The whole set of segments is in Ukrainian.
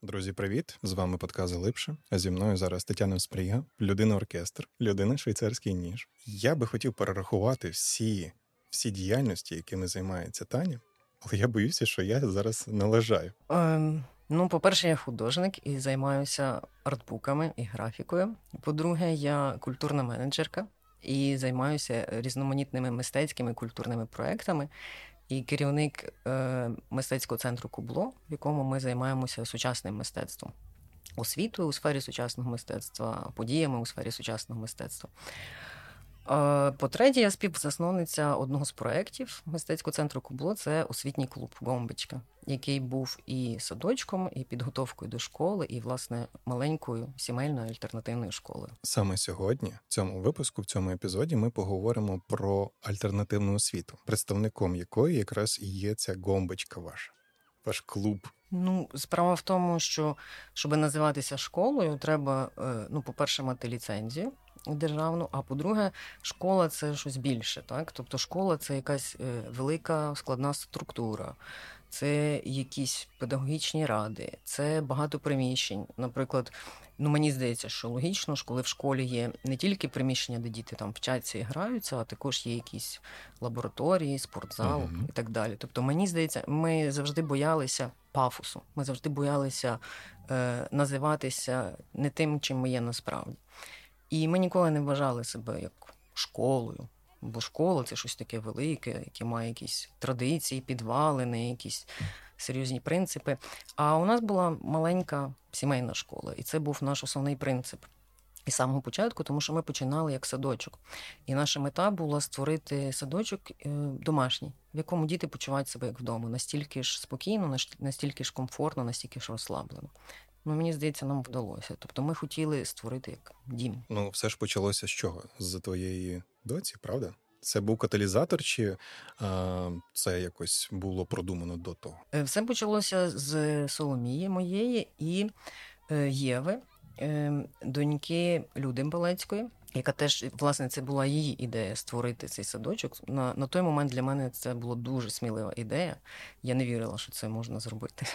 Друзі, привіт! З вами подкаст «Глибше», а зі мною зараз Тетяна Спріга, людина-оркестр, людина-швейцарський ніж. Я би хотів перерахувати всі діяльності, якими займається Таня, але я боюся, що я зараз налажаю. По-перше, я художник і займаюся артбуками і графікою. По-друге, я культурна менеджерка і займаюся різноманітними мистецькими культурними проектами. І керівник мистецького центру «Кубло», в якому ми займаємося сучасним мистецтвом. Освітою у сфері сучасного мистецтва, подіями у сфері сучасного мистецтва. По-третє, я співзасновниця одного з проєктів мистецького центру «Кубло» – це освітній клуб «Гомбочка», який був і садочком, і підготовкою до школи, і, власне, маленькою сімейною альтернативною школою. Саме сьогодні, в цьому випуску, в цьому епізоді, ми поговоримо про альтернативну освіту, представником якої якраз і є ця «Гомбочка» ваша, ваш клуб. Справа в тому, що, щоб називатися школою, треба, по-перше, мати ліцензію державну, а по-друге, школа – це щось більше, так? Тобто школа – це якась велика складна структура, це якісь педагогічні ради, це багато приміщень. Наприклад, мені здається, що логічно, що коли в школі є не тільки приміщення, де діти там вчаться і граються, а також є якісь лабораторії, спортзал і так далі. Тобто, мені здається, ми завжди боялися пафосу, ми завжди боялися називатися не тим, чим ми є насправді. І ми ніколи не вважали себе як школою, бо школа – це щось таке велике, яке має якісь традиції, підвалини, якісь серйозні принципи. А у нас була маленька сімейна школа, і це був наш основний принцип. І з самого початку, тому що ми починали як садочок. І наша мета була створити садочок домашній, в якому діти почувають себе як вдома. Настільки ж спокійно, настільки ж комфортно, настільки ж розслаблено. Мені здається, нам вдалося. Тобто ми хотіли створити як дім. Все ж почалося з чого? З твоєї доці, правда? Це був каталізатор, чи це якось було продумано до того? Все почалося з Соломії моєї і Єви, доньки Люди Балецької, яка теж, власне, це була її ідея створити цей садочок. На той момент для мене це була дуже смілива ідея. Я не вірила, що це можна зробити.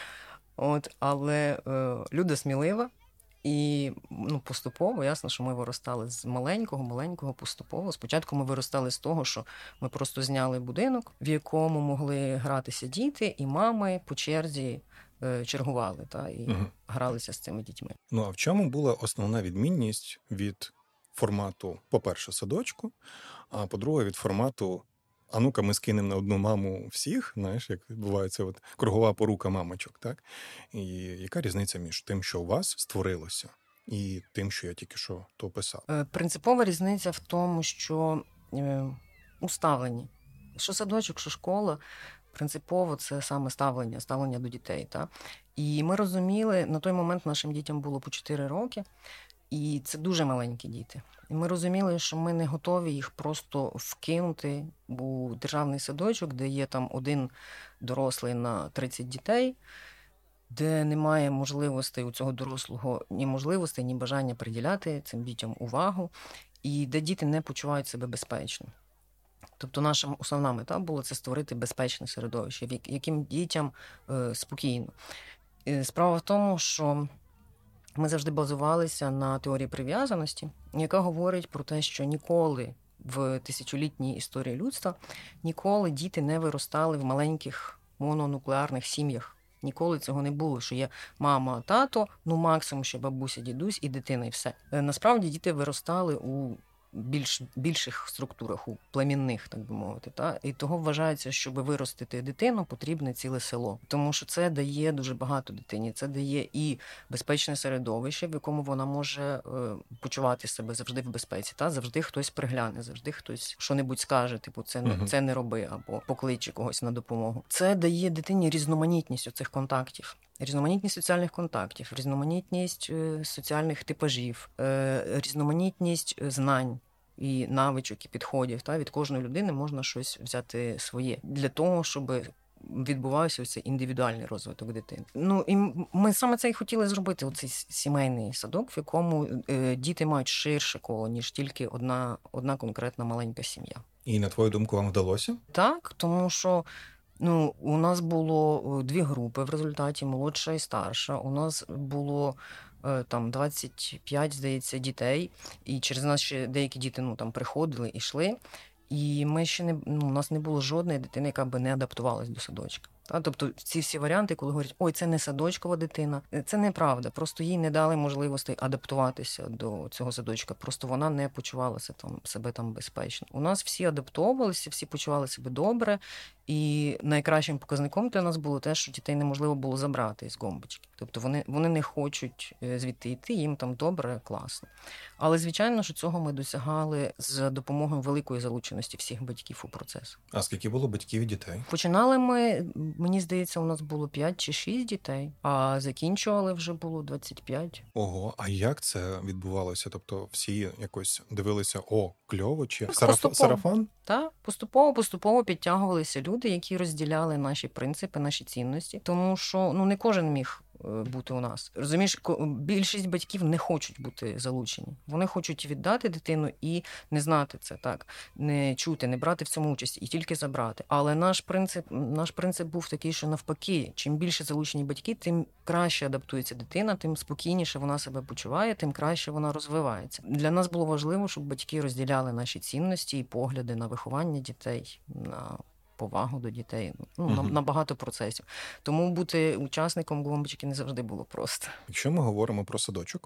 Але Люда смілива, і поступово, ясно, що ми виростали з маленького поступово. Спочатку ми виростали з того, що ми просто зняли будинок, в якому могли гратися діти, і мами по черзі чергували і гралися з цими дітьми. А в чому була основна відмінність від формату, по-перше, садочку, а по-друге, від формату «а ну-ка ми скинемо на одну маму всіх», знаєш, як відбувається кругова порука мамочок, так? І яка різниця між тим, що у вас створилося, і тим, що я тільки що то описав? Принципова різниця в тому, що у ставленні. Що садочок, що школа, принципово це саме ставлення до дітей. Так? І ми розуміли, на той момент нашим дітям було по 4 роки, і це дуже маленькі діти. І ми розуміли, що ми не готові їх просто вкинути у державний садочок, де є там один дорослий на 30 дітей, де немає можливостей у цього дорослого ні можливостей, ні бажання приділяти цим дітям увагу, і де діти не почувають себе безпечно. Тобто наша основна мета була це створити безпечне середовище, яким дітям спокійно. Справа в тому, що ми завжди базувалися на теорії прив'язаності, яка говорить про те, що ніколи в тисячолітній історії людства ніколи діти не виростали в маленьких мононуклеарних сім'ях. Ніколи цього не було, що є мама, тато, максимум ще бабуся, дідусь і дитина, і все. Насправді діти виростали у більших структурах, у племінних, так би мовити. Та? І того вважається, щоб виростити дитину, потрібне ціле село. Тому що це дає дуже багато дитині. Це дає і безпечне середовище, в якому вона може почувати себе завжди в безпеці. Та? Завжди хтось пригляне, завжди хтось що-небудь скаже, типу це не роби, або покличе когось на допомогу. Це дає дитині різноманітність оцих контактів. Різноманітність соціальних контактів, різноманітність соціальних типажів, різноманітність знань і навичок, і підходів. Та? Від кожної людини можна щось взяти своє для того, щоб відбувався цей індивідуальний розвиток дитини. І ми саме це і хотіли зробити, оцей сімейний садок, в якому діти мають ширше коло, ніж тільки одна конкретна маленька сім'я. І, на твою думку, вам вдалося? Так, тому що Ну, у нас було 2 групи в результаті, молодша і старша. У нас було там 25, здається, дітей, і через нас ще деякі діти там приходили і йшли. І ми ще у нас не було жодної дитини, яка би не адаптувалась до садочка. Тобто ці всі варіанти, коли говорять, ой, це не садочкова дитина, це неправда. Просто їй не дали можливості адаптуватися до цього садочка. Просто вона не почувалася себе там безпечно. У нас всі адаптовувалися, всі почували себе добре. І найкращим показником для нас було те, що дітей неможливо було забрати з Гомбочки. Тобто вони не хочуть звідти йти, їм там добре, класно. Але, звичайно, що цього ми досягали з допомогою великої залученості всіх батьків у процес. А скільки було батьків і дітей? Починали ми, мені здається, у нас було 5 чи 6 дітей, а закінчували вже було 25. Ого, а як це відбувалося? Тобто всі якось дивилися, кльово, чи сарафан? Так, поступово підтягувалися люди, які розділяли наші принципи, наші цінності. Тому що не кожен міг бути у нас. Розумієш, більшість батьків не хочуть бути залучені. Вони хочуть віддати дитину і не знати це, так, не чути, не брати в цьому участь і тільки забрати. Але наш принцип був такий, що навпаки, чим більше залучені батьки, тим краще адаптується дитина, тим спокійніше вона себе почуває, тим краще вона розвивається. Для нас було важливо, щоб батьки розділяли наші цінності і погляди на виховання дітей, на повагу до дітей, на багато процесів. Тому бути учасником Гомбочки не завжди було просто. Якщо ми говоримо про садочок,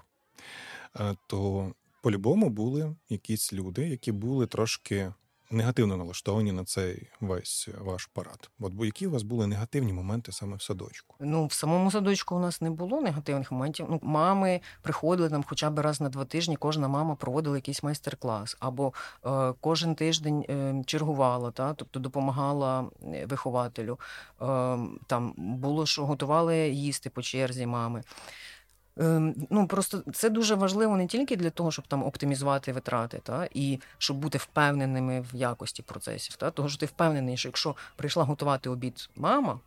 то по-любому були якісь люди, які були трошки негативно налаштовані на цей весь ваш парад. Бо які у вас були негативні моменти саме в садочку? В самому садочку у нас не було негативних моментів. Мами приходили там хоча б раз на 2 тижні, кожна мама проводила якийсь майстер-клас, або кожен тиждень чергувала, тобто допомагала вихователю. Там було, що готували їсти по черзі мами. Просто це дуже важливо не тільки для того, щоб там оптимізувати витрати, і щоб бути впевненими в якості процесів. Того, що ти впевнений, що якщо прийшла готувати обід мама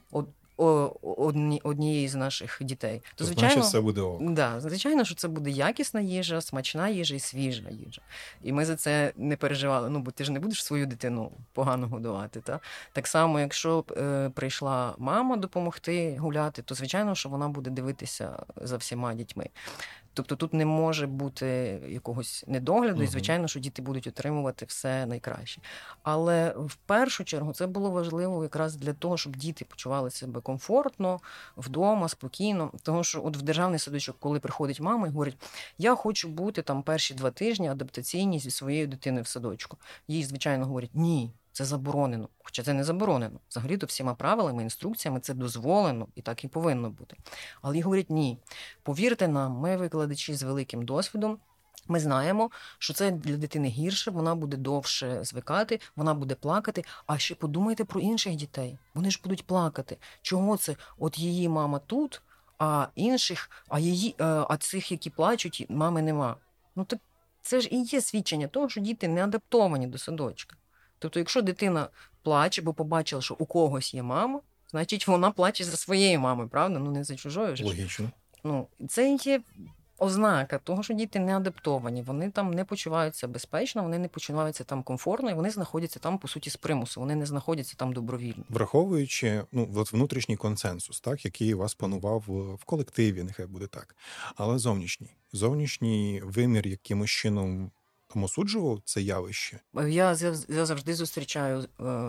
однієї з наших дітей, то звичайно, все буде ок. Да, звичайно, що це буде якісна їжа, смачна їжа і свіжа їжа. І ми за це не переживали. Бо ти ж не будеш свою дитину погано годувати. Так само, якщо прийшла мама допомогти гуляти, то звичайно, що вона буде дивитися за всіма дітьми. Тобто тут не може бути якогось недогляду, і, звичайно, що діти будуть отримувати все найкраще. Але в першу чергу це було важливо якраз для того, щоб діти почували себе комфортно, вдома, спокійно. Тому що от в державний садочок, коли приходить мама і говорить, я хочу бути там перші 2 тижні адаптаційні зі своєю дитиною в садочку. Їй, звичайно, говорять, ні, це заборонено. Хоча це не заборонено. Взагалі-то всіма правилами, інструкціями це дозволено і так і повинно бути. Але їй говорять, ні. Повірте нам, ми викладачі з великим досвідом, ми знаємо, що це для дитини гірше, вона буде довше звикати, вона буде плакати. А ще подумайте про інших дітей. Вони ж будуть плакати. Чого це? От її мама тут, а інших, а цих, які плачуть, мами нема. Так це ж і є свідчення того, що діти не адаптовані до садочка. Тобто, якщо дитина плаче, бо побачила, що у когось є мама, значить вона плаче за своєю мамою, правда? Не за чужою. Логічно. Це є ознака того, що діти не адаптовані. Вони там не почуваються безпечно, вони не почуваються там комфортно, і вони знаходяться там, по суті, з примусу. Вони не знаходяться там добровільно. Враховуючи внутрішній консенсус, який у вас панував в колективі, нехай буде так. Але зовнішній вимір якимось чином осуджував це явище? Я завжди зустрічаю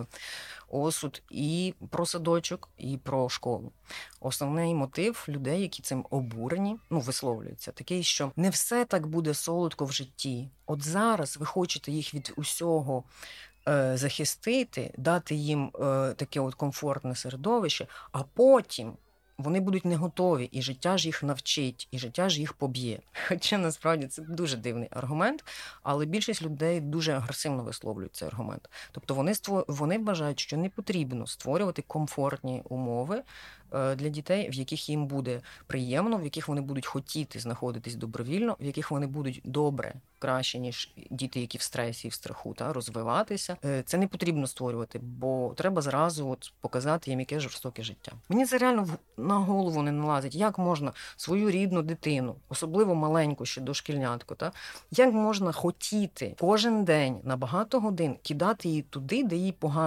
осуд і про садочок, і про школу. Основний мотив людей, які цим обурені, висловлюються, такий, що не все так буде солодко в житті. От зараз ви хочете їх від усього захистити, дати їм таке от комфортне середовище, а потім вони будуть не готові, і життя ж їх навчить, і життя ж їх поб'є. Хоча, насправді, це дуже дивний аргумент, але більшість людей дуже агресивно висловлюють цей аргумент. Тобто вони вважають, що не потрібно створювати комфортні умови для дітей, в яких їм буде приємно, в яких вони будуть хотіти знаходитись добровільно, в яких вони будуть добре, краще, ніж діти, які в стресі і в страху, розвиватися. Це не потрібно створювати, бо треба зразу показати їм, яке жорстоке життя. Мені це реально на голову не налазить. Як можна свою рідну дитину, особливо маленьку, ще дошкільнятку, як можна хотіти кожен день на багато годин кидати її туди, де їй погано,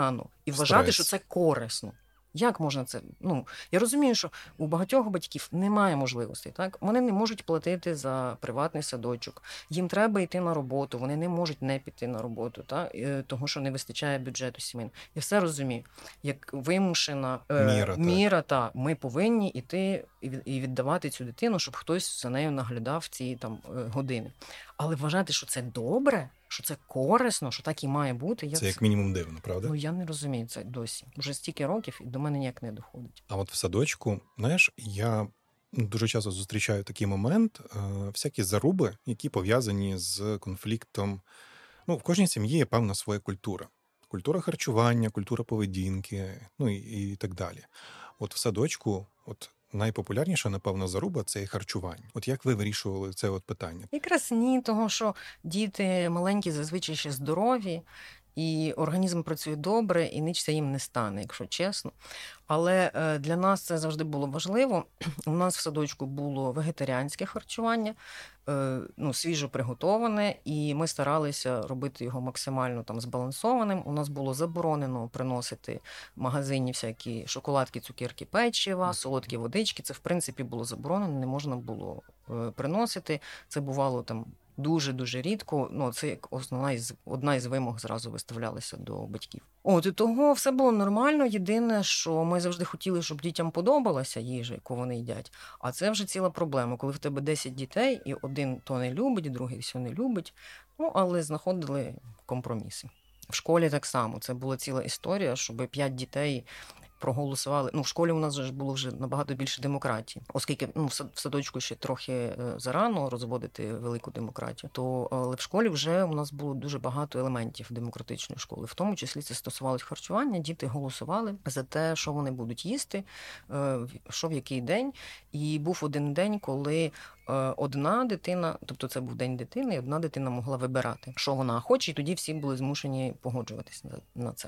і вважати, Стрес. що це корисно. Як можна це? Я розумію, що у багатьох батьків немає можливостей, так? Вони не можуть платити за приватний садочок, їм треба йти на роботу, вони не можуть не піти на роботу, так? Того, що не вистачає бюджету сімейного. Я все розумію. Як вимушена міра, ми повинні йти і віддавати цю дитину, щоб хтось за нею наглядав ці години. Але вважати, що це добре, що це корисно, що так і має бути. Це як мінімум дивно, правда? Я не розумію це досі. Вже стільки років і до мене ніяк не доходить. А от в садочку, знаєш, я дуже часто зустрічаю такий момент, всякі заруби, які пов'язані з конфліктом. В кожній сім'ї є певна своя культура. Культура харчування, культура поведінки, і так далі. От в садочку, найпопулярніша, напевно, заруба – це харчування. От як ви вирішували це питання? Якраз ні, того, що діти маленькі зазвичай ще здорові, і організм працює добре, і ніч їм не стане, якщо чесно. Але для нас це завжди було важливо. У нас в садочку було вегетаріанське харчування, свіжо приготоване, і ми старалися робити його максимально збалансованим. У нас було заборонено приносити в магазині всякі шоколадки, цукерки, печива, солодкі водички. Це, в принципі, було заборонено, не можна було приносити. Це бувало дуже-дуже рідко. Це як одна із вимог зразу виставлялася до батьків. І того все було нормально. Єдине, що ми завжди хотіли, щоб дітям подобалася їжа, яку вони їдять. А це вже ціла проблема, коли в тебе 10 дітей, і один то не любить, другий все не любить. Але знаходили компроміси. В школі так само. Це була ціла історія, щоб 5 дітей проголосували. В школі у нас було вже набагато більше демократії. Оскільки в садочку ще трохи зарано розводити велику демократію, але в школі вже у нас було дуже багато елементів демократичної школи. В тому числі це стосувалось харчування. Діти голосували за те, що вони будуть їсти, що в який день. І був один день, коли одна дитина, тобто це був день дитини, і одна дитина могла вибирати, що вона хоче, і тоді всі були змушені погоджуватися на це.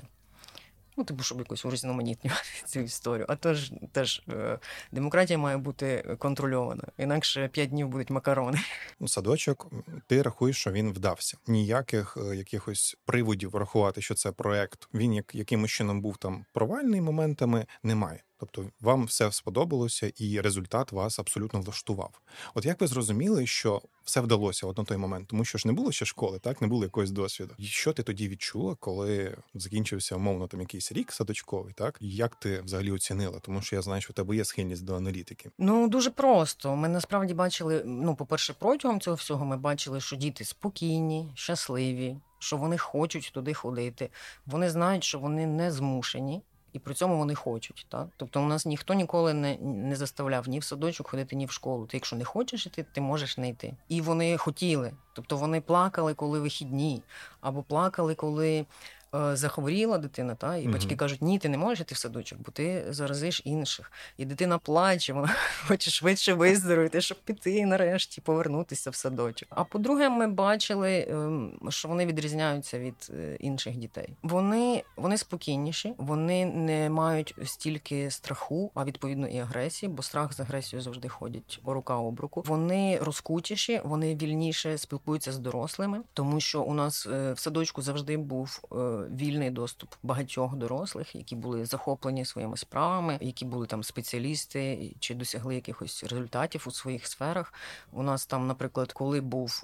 Щоб якось урізноманітнювати цю історію. А теж демократія має бути контрольована. Інакше 5 днів будуть макарони. Садочок, ти рахуєш, що він вдався. Ніяких якихось приводів врахувати, що це проект, він якимось чином був провальний моментами, немає. Тобто вам все сподобалося і результат вас абсолютно влаштував. От як ви зрозуміли, що все вдалося на той момент? Тому що ж не було ще школи, так? Не було якогось досвіду. І що ти тоді відчула, коли закінчився, умовно, якийсь рік садочковий, так? І як ти взагалі оцінила? Тому що я знаю, що в тебе є схильність до аналітики. Дуже просто. Ми насправді бачили, по-перше, протягом цього всього ми бачили, що діти спокійні, щасливі, що вони хочуть туди ходити. Вони знають, що вони не змушені. І при цьому вони хочуть. Так? Тобто у нас ніхто ніколи не заставляв ні в садочок ходити, ні в школу. Ти, якщо не хочеш йти, ти можеш не йти. І вони хотіли. Тобто вони плакали, коли вихідні, або плакали, коли захворіла дитина, і батьки кажуть, ні, ти не можеш йти в садочок, бо ти заразиш інших. І дитина плаче, вона хоче швидше виздоровити, щоб піти нарешті, повернутися в садочок. А по-друге, ми бачили, що вони відрізняються від інших дітей. Вони спокійніші, вони не мають стільки страху, а відповідно і агресії, бо страх з агресією завжди ходять рука об руку. Вони розкутіші, вони вільніше спілкуються з дорослими, тому що у нас в садочку завжди був вільний доступ багатьох дорослих, які були захоплені своїми справами, які були спеціалісти чи досягли якихось результатів у своїх сферах. У нас наприклад, коли був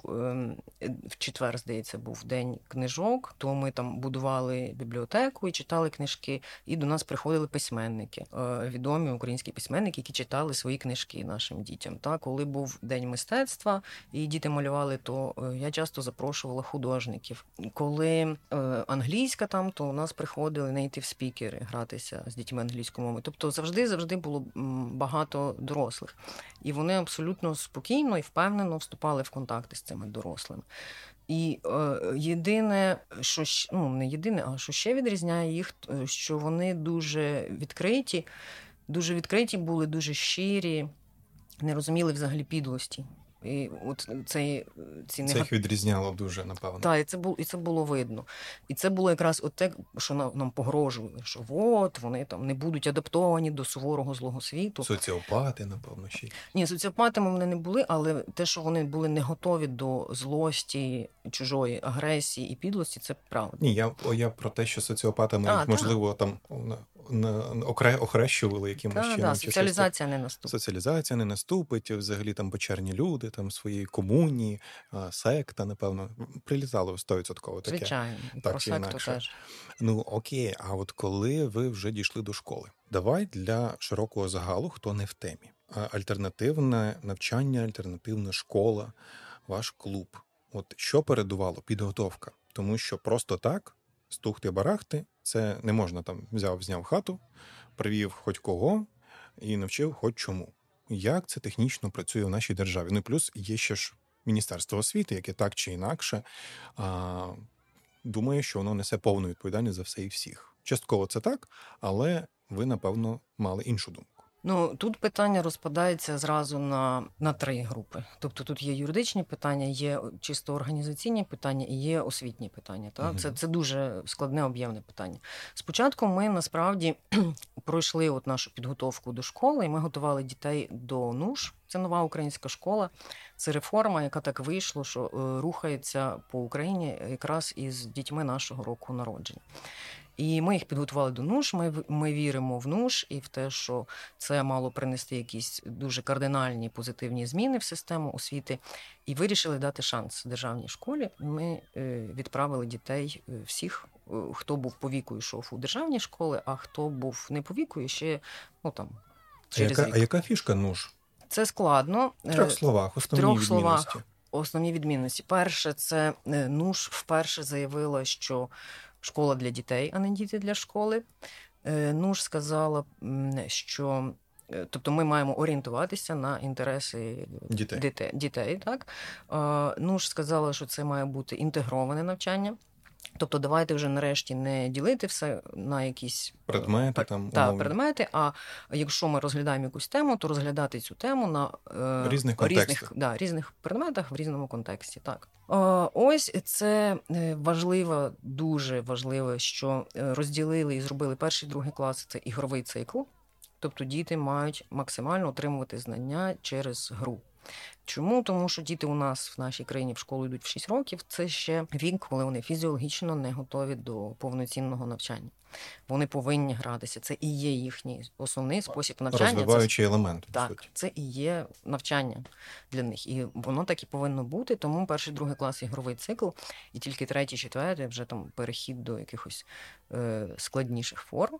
в четвер, здається, був день книжок, то ми будували бібліотеку і читали книжки, і до нас приходили письменники, відомі українські письменники, які читали свої книжки нашим дітям. Коли був день мистецтва і діти малювали, то я часто запрошувала художників. Коли англійська то у нас приходили native speakers гратися з дітьми англійською мовою. Тобто завжди було багато дорослих. І вони абсолютно спокійно і впевнено вступали в контакти з цими дорослими. І єдине, що не єдине, а що ще відрізняє їх, що вони дуже відкриті були, дуже щирі, не розуміли взагалі підлості. І от ці Це їх відрізняло дуже, напевно. Так, і це було видно. І це було якраз от те, що нам погрожували, що от вони там не будуть адаптовані до суворого злого світу. Соціопати, напевно, ще. Ні, соціопатами вони не були, але те, що вони були не готові до злості, чужої агресії і підлості, це правда. Ні, я про те, що соціопатами їх, можливо, там охрещували якимось чином. Так, соціалізація не наступить. Соціалізація не наступить, взагалі там печерні люди, там свої комунії, секта, напевно, прилізало 100% таке. Звичайно, так, про секту теж. Ну, окей, а от коли ви вже дійшли до школи, давай для широкого загалу, хто не в темі. Альтернативне навчання, альтернативна школа, ваш клуб. От що передувало? Підготовка. Тому що просто так, стухти-барахти, це не можна там зняв хату, привів хоч кого і навчив хоч чому. Як це технічно працює в нашій державі? Ну і плюс є ще ж Міністерство освіти, яке так чи інакше думає, що воно несе повну відповідальність за все і всіх. Частково це так, але ви, напевно, мали іншу думку. Ну, тут питання розпадається зразу на 3 групи. Тобто тут є юридичні питання, є чисто організаційні питання і є освітні питання. Так? Це дуже складне, об'ємне питання. Спочатку ми, насправді, пройшли от нашу підготовку до школи, і ми готували дітей до НУШ. Це нова українська школа. Це реформа, яка так вийшло, що рухається по Україні якраз із дітьми нашого року народження. І ми їх підготували до НУШ, ми віримо в НУШ і в те, що це мало принести якісь дуже кардинальні позитивні зміни в систему освіти, і вирішили дати шанс державній школі. Ми відправили дітей всіх, хто був по віку, йшов у державні школи, а хто був не по віку, і ще через рік. А яка фішка НУШ? Це складно. В 3 словах, основні відмінності. Основні відмінності. Перше, це НУШ вперше заявила, що школа для дітей, а не діти для школи. НУШ сказала, що тобто ми маємо орієнтуватися на інтереси дітей. Так? НУШ сказала, що це має бути інтегроване навчання. Тобто давайте вже нарешті не ділити все на якісь предмети, предмети, а якщо ми розглядаємо якусь тему, то розглядати цю тему на різних предметах в різному контексті. Так. Ось це дуже важливо, що розділили і зробили 1-2 класи, це ігровий цикл. Тобто діти мають максимально отримувати знання через гру. Чому? Тому що діти у нас в нашій країні в школу йдуть в 6 років. Це ще вік, коли вони фізіологічно не готові до повноцінного навчання. Вони повинні гратися. Це і є їхній основний спосіб навчання. Розвиваючий елемент. Так, це і є навчання для них. І воно так і повинно бути. Тому 1-2 клас ігровий цикл, і тільки 3-4 вже там перехід до якихось складніших форм.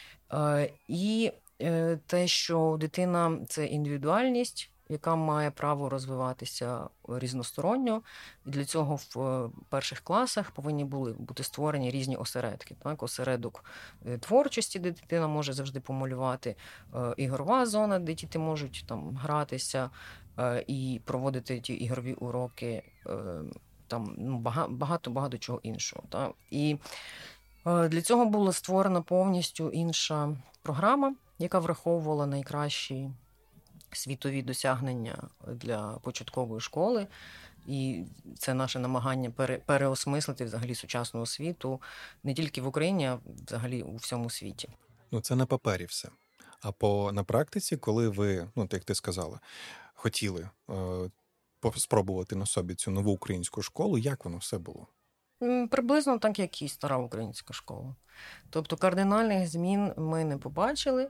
І те, що дитина – це індивідуальність, яка має право розвиватися різносторонньо. І для цього в перших класах повинні були бути створені різні осередки. Так? Осередок творчості, де дитина може завжди помалювати, ігрова зона, де діти можуть там гратися і проводити ті ігрові уроки, там багато чого іншого. Так? І для цього була створена повністю інша програма, яка враховувала найкращі світові досягнення для початкової школи. І це наше намагання переосмислити взагалі сучасну освіту не тільки в Україні, а взагалі у всьому світі. Ну, це на папері все. А на практиці, коли ви, як ти сказала, хотіли спробувати на собі цю нову українську школу, як воно все було? Приблизно так, як і стара українська школа. Тобто кардинальних змін ми не побачили.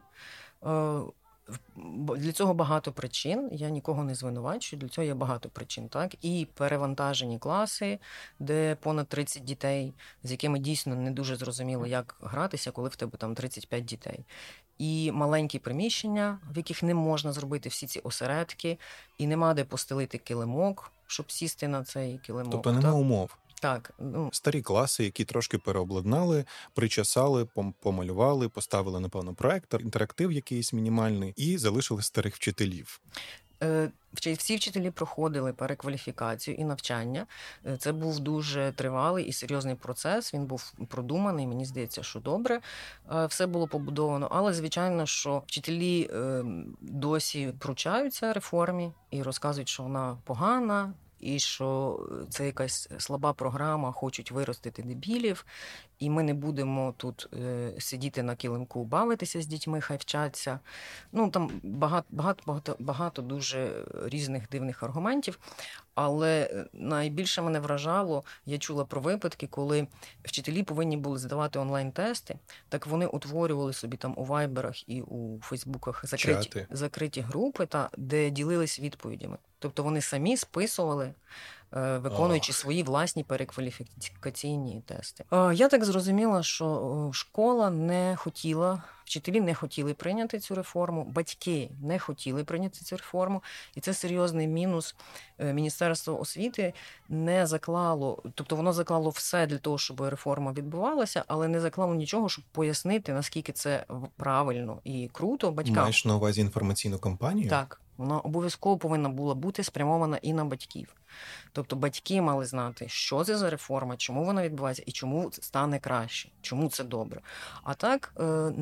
Для цього багато причин, я нікого не звинувачую, для цього є багато причин, так? І перевантажені класи, де понад 30 дітей, з якими дійсно не дуже зрозуміло, як гратися, коли в тебе там 35 дітей. І маленькі приміщення, в яких не можна зробити всі ці осередки, і нема де постелити килимок, щоб сісти на цей килимок. Тобто нема умов. Так. Старі класи, які трошки переобладнали, причесали, помалювали, поставили, напевно, проектор, інтерактив якийсь мінімальний і залишили старих вчителів. Всі вчителі проходили перекваліфікацію і навчання. Це був дуже тривалий і серйозний процес. Він був продуманий. Мені здається, що добре все було побудовано. Але, звичайно, що вчителі досі пручаються реформі і розказують, що вона погана, і що це якась слаба програма, хочуть виростити дебілів, і ми не будемо тут сидіти на килимку, бавитися з дітьми, хай вчаться. Там багато дуже різних дивних аргументів. Але найбільше мене вражало, я чула про випадки, коли вчителі повинні були здавати онлайн-тести, так вони утворювали собі там у вайберах і у фейсбуках закриті групи, де ділились відповідями. Тобто вони самі списували, виконуючи свої власні перекваліфікаційні тести. Я так зрозуміла, що школа не хотіла, вчителі не хотіли прийняти цю реформу, батьки не хотіли прийняти цю реформу, і це серйозний мінус. Міністерство освіти не заклало, тобто воно заклало все для того, щоб реформа відбувалася, але не заклало нічого, щоб пояснити, наскільки це правильно і круто батькам. Маєш на увазі інформаційну кампанію? Так. Вона обов'язково повинна була бути спрямована і на батьків. Тобто батьки мали знати, що це за реформа, чому вона відбувається і чому стане краще, чому це добре. А так,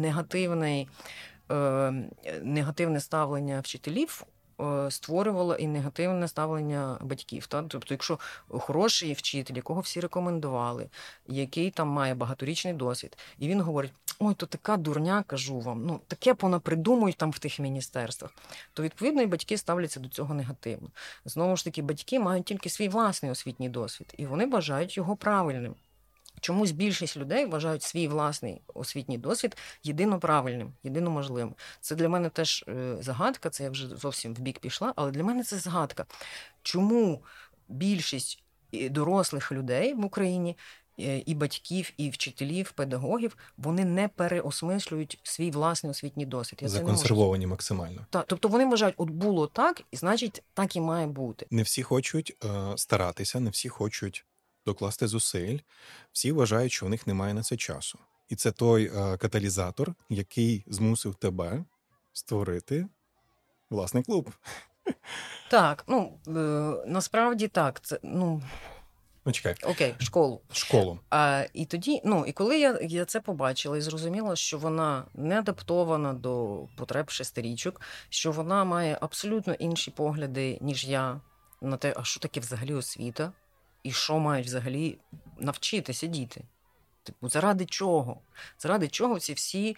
негативне ставлення вчителів створювало і негативне ставлення батьків. Тобто, якщо хороший вчитель, якого всі рекомендували, який там має багаторічний досвід, і він говорить: ой, то така дурня, кажу вам, таке понапридумують там в тих міністерствах, то, відповідно, і батьки ставляться до цього негативно. Знову ж таки, батьки мають тільки свій власний освітній досвід, і вони вважають його правильним. Чомусь більшість людей вважають свій власний освітній досвід єдино правильним, єдино можливим. Це для мене теж загадка, це я вже зовсім в бік пішла, але для мене це загадка. Чому більшість дорослих людей в Україні, і батьків, і вчителів, педагогів, вони не переосмислюють свій власний освітній досвід? Законсервовані максимально. Так, тобто вони вважають, от було так, і значить так і має бути. Не всі хочуть старатися, не всі хочуть докласти зусиль, всі вважають, що у них немає на це часу. І це той каталізатор, який змусив тебе створити власний клуб. Так, насправді так. Це, чекай. Окей, школу. І тоді, і коли я це побачила і зрозуміла, що вона не адаптована до потреб шестирічок, що вона має абсолютно інші погляди, ніж я, на те, а що таке взагалі освіта, і що мають взагалі навчитися діти. Заради чого? Заради чого ці всі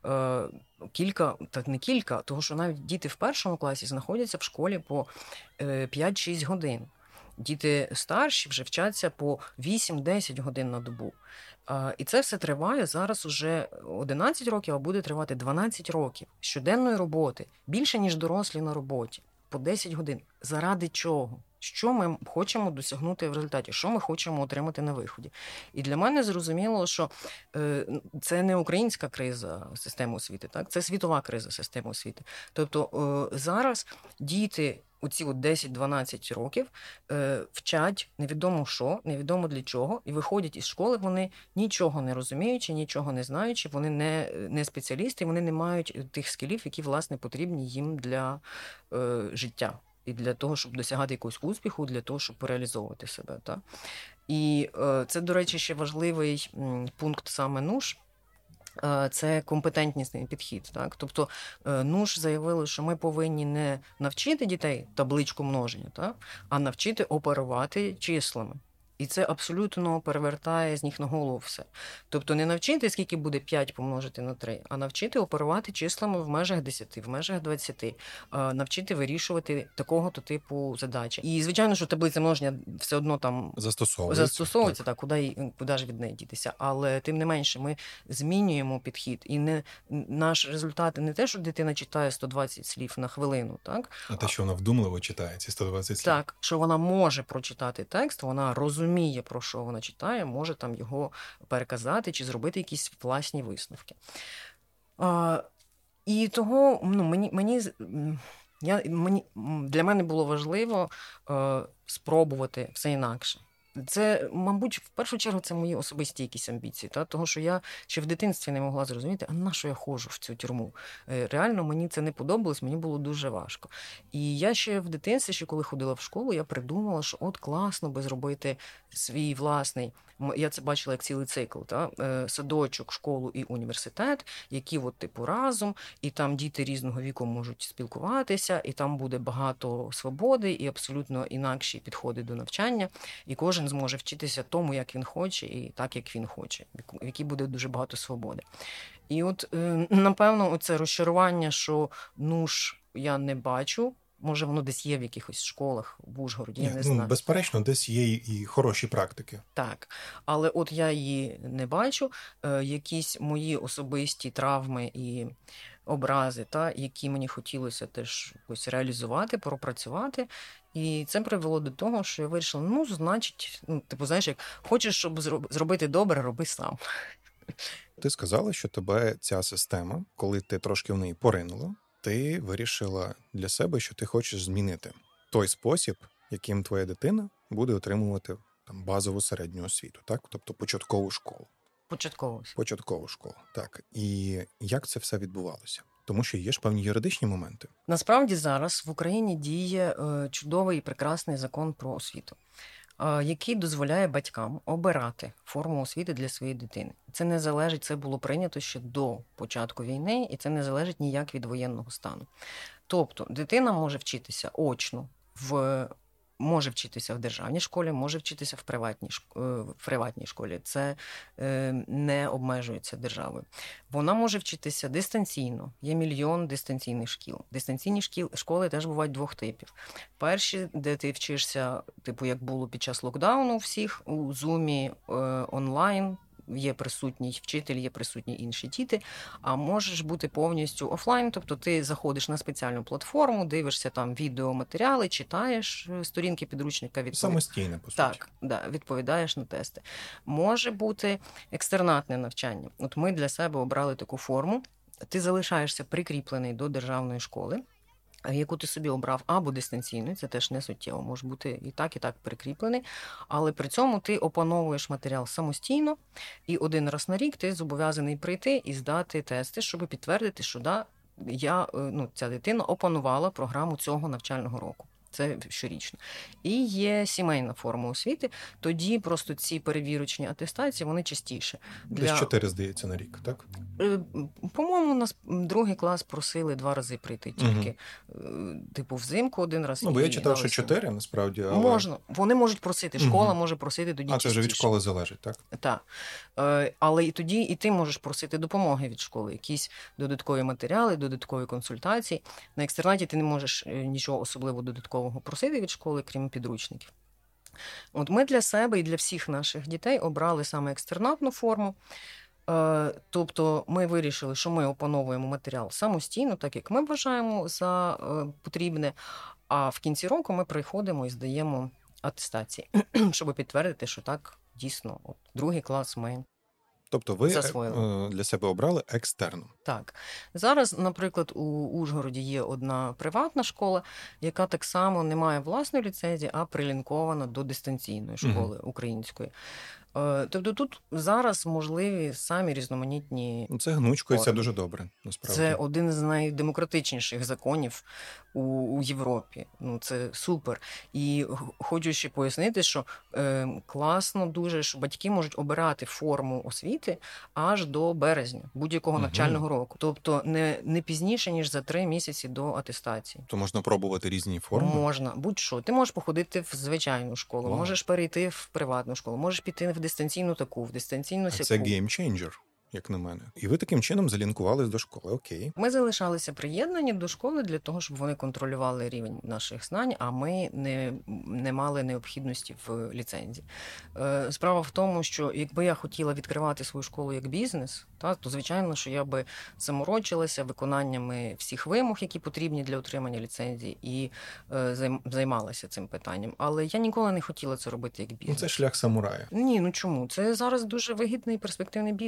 того, що навіть діти в першому класі знаходяться в школі по 5-6 годин. Діти старші вже вчаться по 8-10 годин на добу. І це все триває зараз уже 11 років, а буде тривати 12 років щоденної роботи, більше, ніж дорослі на роботі, по 10 годин. Заради чого? Що ми хочемо досягнути в результаті? Що ми хочемо отримати на виході? І для мене зрозуміло, що це не українська криза системи освіти, так? Це світова криза системи освіти. Тобто зараз діти оці 10-12 років вчать невідомо що, невідомо для чого, і виходять із школи вони нічого не розуміючи, нічого не знаючи, вони не спеціалісти, вони не мають тих скілів, які, власне, потрібні їм для життя. І для того, щоб досягати якогось успіху, для того, щоб реалізовувати себе. Так? І це, до речі, ще важливий пункт саме НУШ. Це компетентнісний підхід. Так? Тобто НУШ заявили, що ми повинні не навчити дітей табличку множення, так? А навчити оперувати числами. І це абсолютно перевертає з ніг на голову все. Тобто не навчити, скільки буде 5 помножити на 3, а навчити оперувати числами в межах 10, в межах 20, навчити вирішувати такого-то типу задачі. І, звичайно, що таблиця множення все одно там застосовується, так, куди ж від неї дітися. Але, тим не менше, ми змінюємо підхід. І наш результат не те, що дитина читає 120 слів на хвилину, так? А те, що вона вдумливо читає ці 120 слів. Так, що вона може прочитати текст, вона розуміє, про що вона читає, може там його переказати чи зробити якісь власні висновки. І того для мене було важливо спробувати все інакше. Це, мабуть, в першу чергу це мої особисті якісь амбіції, того, що я ще в дитинстві не могла зрозуміти, а на що я ходжу в цю тюрму. Реально мені це не подобалось, мені було дуже важко. І я ще в дитинстві, ще коли ходила в школу, я придумала, що от класно би зробити свій власний, я це бачила як цілий цикл, садочок, школу і університет, які от типу разом, і там діти різного віку можуть спілкуватися, і там буде багато свободи і абсолютно інакші підходи до навчання, і кожен зможе вчитися тому, як він хоче, і так, як він хоче, в якій буде дуже багато свободи. І от, напевно, оце розчарування, що, я не бачу, може, воно десь є в якихось школах в Ужгороді, я не знаю. Безперечно, десь є і хороші практики. Так, але от я її не бачу. Якісь мої особисті травми і образи, які мені хотілося теж якось реалізувати, пропрацювати. І це привело до того, що я вирішила, значить, знаєш, як хочеш, щоб зробити добре, роби сам. Ти сказала, що тебе ця система, коли ти трошки в неї поринула, ти вирішила для себе, що ти хочеш змінити той спосіб, яким твоя дитина буде отримувати там базову середню освіту, так? Тобто початкову школу. Початкову школу, так. І як це все відбувалося? Тому що є ж певні юридичні моменти. Насправді зараз в Україні діє чудовий і прекрасний закон про освіту, який дозволяє батькам обирати форму освіти для своєї дитини. Це не залежить, це було прийнято ще до початку війни, і це не залежить ніяк від воєнного стану. Тобто дитина може вчитися очно, може вчитися в державній школі, може вчитися в приватній школі. Це не обмежується державою. Вона може вчитися дистанційно. Є мільйон дистанційних шкіл. Дистанційні школи теж бувають двох типів. Перші, де ти вчишся, як було під час локдауну у всіх, у Zoom онлайн, є присутній вчитель, є присутні інші діти, а можеш бути повністю офлайн, тобто ти заходиш на спеціальну платформу, дивишся там відеоматеріали, читаєш сторінки підручника. Самостійно, по суті. Так, відповідаєш на тести. Може бути екстернатне навчання. От ми для себе обрали таку форму. Ти залишаєшся прикріплений до державної школи, яку ти собі обрав, або дистанційно, це теж не суттєво, може бути і так прикріплений, але при цьому ти опановуєш матеріал самостійно, і один раз на рік ти зобов'язаний прийти і здати тести, щоб підтвердити, що ця дитина опанувала програму цього навчального року. Це щорічно. І є сімейна форма освіти, тоді просто ці перевірочні атестації, вони частіше. Десь 4, здається, на рік, так? По-моєму, нас другий клас просили 2 рази прийти тільки. Взимку 1 раз. Бо я читав, що 4, насправді. Але... Можна. Вони можуть просити. Школа може просити тоді частіше. Це вже від школи залежить, так? Так. Але і тоді і ти можеш просити допомоги від школи. Якісь додаткові матеріали, додаткові консультації. На екстернаті ти не можеш нічого особливо додаткового просити від школи, крім підручників. От ми для себе і для всіх наших дітей обрали саме екстернатну форму. Тобто ми вирішили, що ми опановуємо матеріал самостійно, так як ми вважаємо за потрібне, а в кінці року ми приходимо і здаємо атестації, щоб підтвердити, що так, дійсно, другий клас ми Тобто ви засвоїли. Для себе обрали екстерну. Так. Зараз, наприклад, у Ужгороді є одна приватна школа, яка так само не має власної ліцензії, а прилінкована до дистанційної школи української. Тобто тут зараз можливі самі різноманітні... Це гнучко, і це дуже добре, насправді. Це один з найдемократичніших законів у Європі. Це супер. І хочу ще пояснити, що класно дуже, що батьки можуть обирати форму освіти аж до березня будь-якого навчального року. Тобто не пізніше, ніж за 3 місяці до атестації. То можна пробувати різні форми? Можна. Будь-що. Ти можеш походити в звичайну школу, можеш перейти в приватну школу, можеш піти в дистанційну таку, в дистанційну сяку. Це геймченджер, як на мене. І ви таким чином залінкувались до школи, окей. Ми залишалися приєднані до школи для того, щоб вони контролювали рівень наших знань, а ми не мали необхідності в ліцензії. Справа в тому, що якби я хотіла відкривати свою школу як бізнес, то звичайно, що я би заморочилася виконаннями всіх вимог, які потрібні для отримання ліцензії, і займалася цим питанням. Але я ніколи не хотіла це робити як бізнес. Це шлях самурая. Ні, чому? Це зараз дуже вигідний і перспективний бізнес.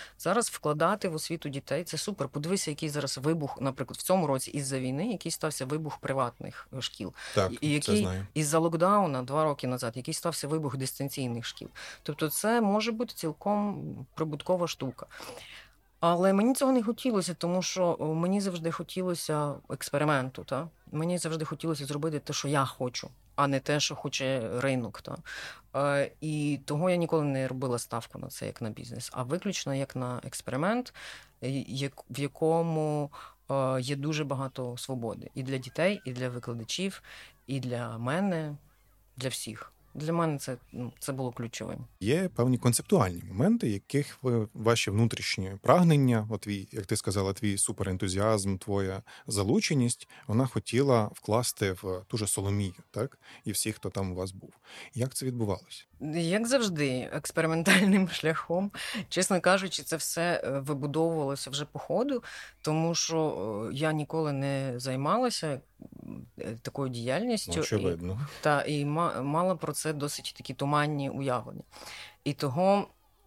Зараз вкладати в освіту дітей – це супер. Подивися, який зараз вибух, наприклад, в цьому році із-за війни, який стався вибух приватних шкіл. Так, і який це знаю. Із-за локдауна 2 роки назад, який стався вибух дистанційних шкіл. Тобто це може бути цілком прибуткова штука. Але мені цього не хотілося, тому що мені завжди хотілося експерименту. Та? Мені завжди хотілося зробити те, що я хочу, а не те, що хоче ринок. Та? І того я ніколи не робила ставку на це як на бізнес, а виключно як на експеримент, в якому є дуже багато свободи. І для дітей, і для викладачів, і для мене, для всіх. Для мене це було ключовим. Є певні концептуальні моменти, яких ваші внутрішні прагнення, як ти сказала, твій суперентузіазм, твоя залученість, вона хотіла вкласти в ту же Соломію, так? І всіх, хто там у вас був. Як це відбувалося? Як завжди, експериментальним шляхом. Чесно кажучи, це все вибудовувалося вже по ходу, тому що я ніколи не займалася такою діяльністю. Очевидно. І мала про це досить такі туманні уявлення. І того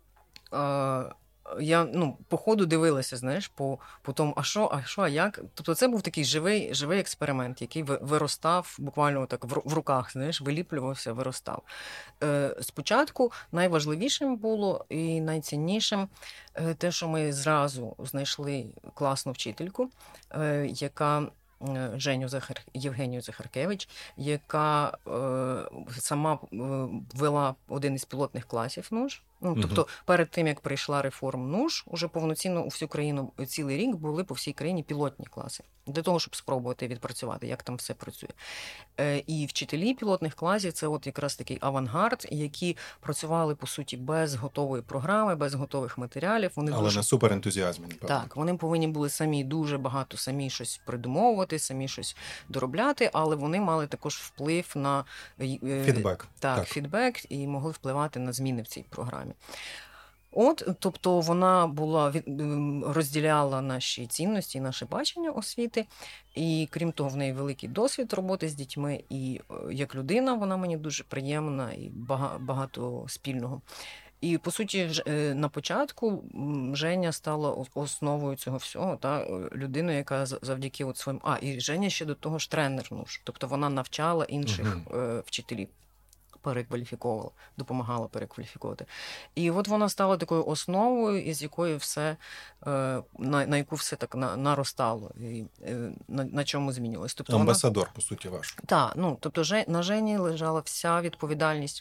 я по ходу дивилася, знаєш, по тому, а як. Тобто це був такий живий експеримент, який виростав буквально так в руках, знаєш, виліплювався, виростав. Спочатку найважливішим було і найціннішим те, що ми зразу знайшли класну вчительку, яка Євгенію Захаркевич, яка сама вела один із пілотних класів НУШ. Тобто перед тим, як прийшла реформа НУШ, уже повноцінно у всю країну цілий рік були по всій країні пілотні класи. Для того, щоб спробувати відпрацювати, як там все працює. І вчителі пілотних класів – це от якраз такий авангард, які працювали, по суті, без готової програми, без готових матеріалів. Але на суперентузіазмі, напевно. Так, вони повинні були дуже багато щось придумовувати, самі щось доробляти, але вони мали також вплив на фідбек. Фідбек і могли впливати на зміни в цій програмі. Тобто вона розділяла наші цінності і наше бачення освіти, і крім того, в неї великий досвід роботи з дітьми, і як людина вона мені дуже приємна і багато спільного. І, по суті, на початку Женя стала основою цього всього, людиною, яка завдяки своїм... І Женя ще до того ж тренер НУШ, тобто вона навчала інших вчителів. Перекваліфіковувала, допомагала перекваліфіковувати. І от вона стала такою основою, із якої все, на яку все так наростало, і на чому змінювалось. Тобто амбасадор, по суті, ваш. Так, тобто на Жені лежала вся відповідальність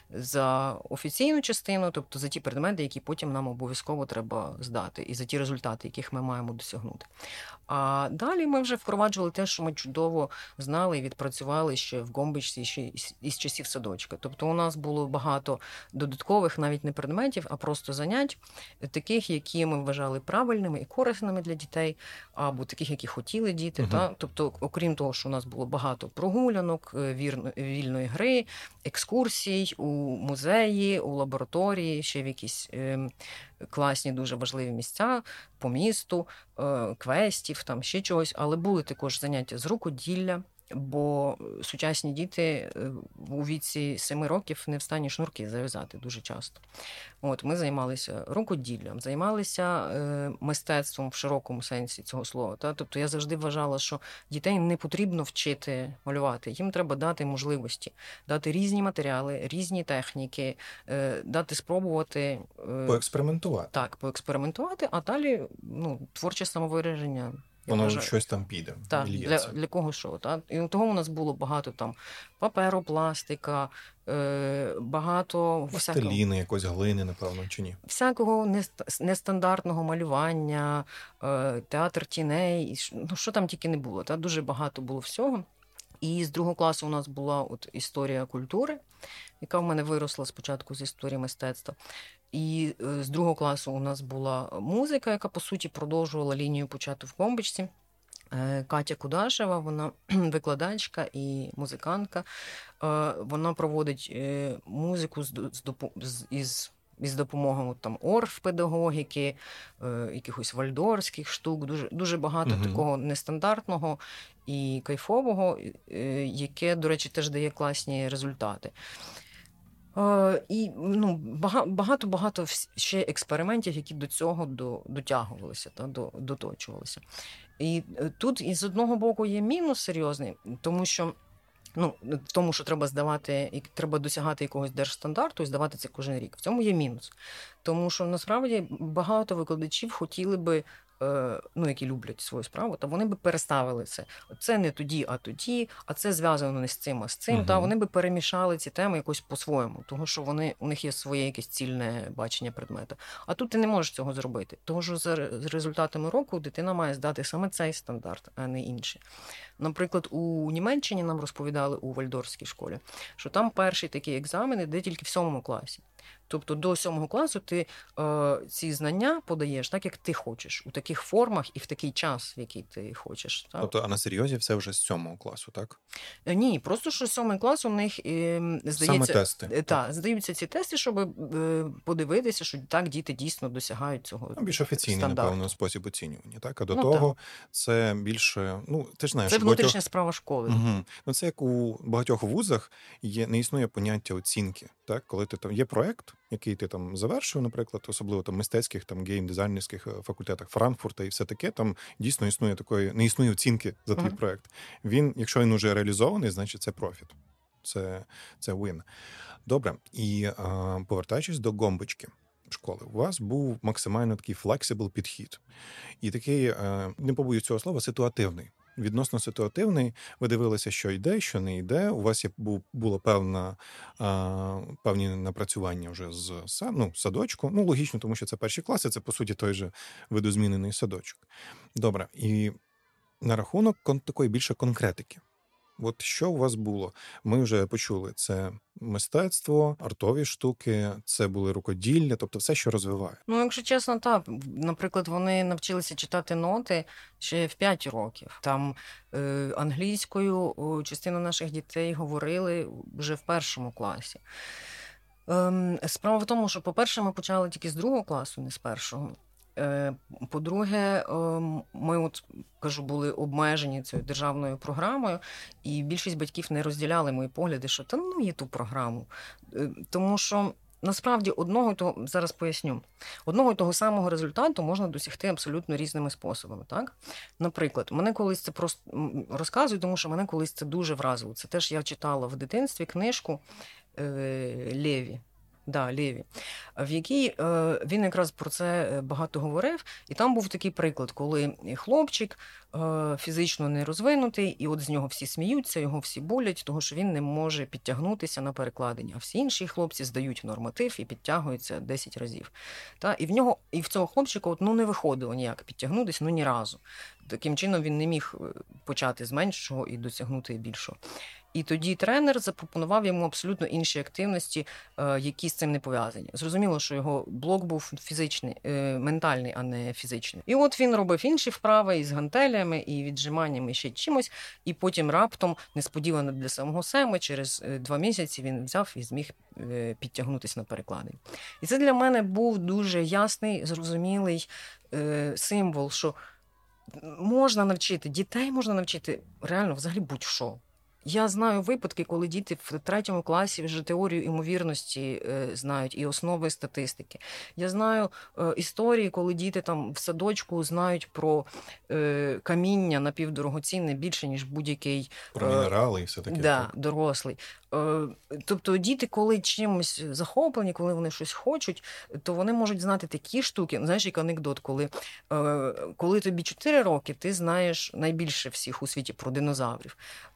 за офіційну частину, тобто за ті предмети, які потім нам обов'язково треба здати, і за ті результати, яких ми маємо досягнути. А далі ми вже впроваджували те, що ми чудово знали і відпрацювали ще в Гомбичці, ще із часів садочка. Тобто у нас було багато додаткових навіть не предметів, а просто занять, таких, які ми вважали правильними і корисними для дітей, або таких, які хотіли діти. Тобто, окрім того, що у нас було багато прогулянок, вільної гри, екскурсій у музеї, у лабораторії, ще в якісь класні, дуже важливі місця по місту, квестів, там ще чогось, але були також заняття з рукоділля, бо сучасні діти у віці 7 років не в стані шнурки зав'язати дуже часто. Ми займалися рукоділлям, займалися мистецтвом в широкому сенсі цього слова. Тобто я завжди вважала, що дітей не потрібно вчити малювати, їм треба дати можливості, дати різні матеріали, різні техніки, дати спробувати... Поекспериментувати. Так, поекспериментувати, а далі творче самовираження. Воно щось там піде. Так, для кого що. Так? І того у нас було багато там паперу, пластика, багато... Пластиліни, якось глини, напевно, чи ні? Всякого нестандартного малювання, театр тіней, що там тільки не було. Так? Дуже багато було всього. І з 2 класу у нас була історія культури, яка в мене виросла спочатку з історії мистецтва. І з 2 класу у нас була музика, яка, по суті, продовжувала лінію почату в Гомбичці. Катя Кудашева, вона викладачка і музикантка. Вона проводить музику із допомогою оргпедагогіки, якихось вальдорфських штук, дуже багато такого нестандартного і кайфового, яке, до речі, теж дає класні результати. І багато ще експериментів, які до цього дотягувалися, доточувалися. І тут із одного боку є мінус серйозний, тому що треба здавати, і треба досягати якогось держстандарту і здавати це кожен рік. В цьому є мінус. Тому що насправді багато викладачів хотіли би, які люблять свою справу, та вони би переставили це. Це не тоді, а тоді, а це зв'язано не з цим, а з цим. Та вони би перемішали ці теми якось по-своєму, тому що у них є своє якесь цільне бачення предмету. А тут ти не можеш цього зробити. Тому що за результатами року дитина має здати саме цей стандарт, а не інший. Наприклад, у Німеччині нам розповідали у Вальдорфській школі, що там перший такий екзамен іде тільки в 7 класі. Тобто до 7 класу ти ці знання подаєш так, як ти хочеш, у таких формах і в такий час, в який ти хочеш. Так? Тобто, а на серйозі все вже з 7 класу, так? Ні, просто що 7 клас у них здається... Саме тести. Так, здаються ці тести, щоб подивитися, що так діти дійсно досягають цього більш офіційний, стандарту. Напевно, спосіб оцінювання, так? А до того це більше, ти ж знаєш... Це внутрішня справа школи. Угу. Це як у багатьох вузах не існує поняття оцінки, так? Коли ти там є проект, який ти там завершив, наприклад, особливо там мистецьких, там гейм-дизайнерських факультетах Франкфурта і все таке, там дійсно існує не існує оцінки за твій проект. Якщо він уже реалізований, значить це профіт. Це win. Добре. І повертаючись до гомбочки школи, у вас був максимально такий flexible підхід. І такий, не побоюсь цього слова, ситуативний. Відносно ситуативний, ви дивилися, що йде, що не йде. У вас було певні напрацювання вже з садочку. Логічно, тому що це перші класи, це, по суті, той же видозмінений садочок. Добре. І на рахунок такої більше конкретики. От що у вас було? Ми вже почули. Це мистецтво, артові штуки, це були рукоділля, тобто все, що розвиває. Якщо чесно, так. Наприклад, вони навчилися читати ноти ще в 5 років. Там англійською частина наших дітей говорили вже в 1 класі. Справа в тому, що, по-перше, ми почали тільки з 2 класу, не з 1. По-друге, ми були обмежені цією державною програмою, і більшість батьків не розділяли мої погляди, що є ту програму. Тому що насправді зараз поясню, одного і того самого результату можна досягти абсолютно різними способами. Так? Наприклад, мене колись це просто розказую, тому що мене колись це дуже вразило. Це теж я читала в дитинстві книжку Леві. Леві, в якій він якраз про це багато говорив. І там був такий приклад, коли хлопчик фізично не розвинутий, і от з нього всі сміються, його всі болять, тому що він не може підтягнутися на перекладині. А всі інші хлопці здають норматив і підтягуються 10 разів. І в цього хлопчика не виходило ніяк підтягнутися, ні разу. Таким чином він не міг почати з меншого і досягнути більшого. І тоді тренер запропонував йому абсолютно інші активності, які з цим не пов'язані. Зрозуміло, що його блок був фізичний, ментальний, а не фізичний. І от він робив інші вправи із гантелями, і віджиманнями, і ще чимось. І потім раптом, несподівано для самого себе, через 2 місяці він взяв і зміг підтягнутися на перекладині. І це для мене був дуже ясний, зрозумілий символ, що дітей можна навчити реально взагалі будь-що. Я знаю випадки, коли діти в 3 класі вже теорію імовірності знають і основи статистики. Я знаю історії, коли діти там в садочку знають про каміння напівдорогоцінне більше, ніж будь-який... Про мінерали і все таке. Дорослий. Тобто діти, коли чимось захоплені, коли вони щось хочуть, то вони можуть знати такі штуки. Знаєш, як анекдот, коли тобі 4 роки, ти знаєш найбільше всіх у світі про динозаврів.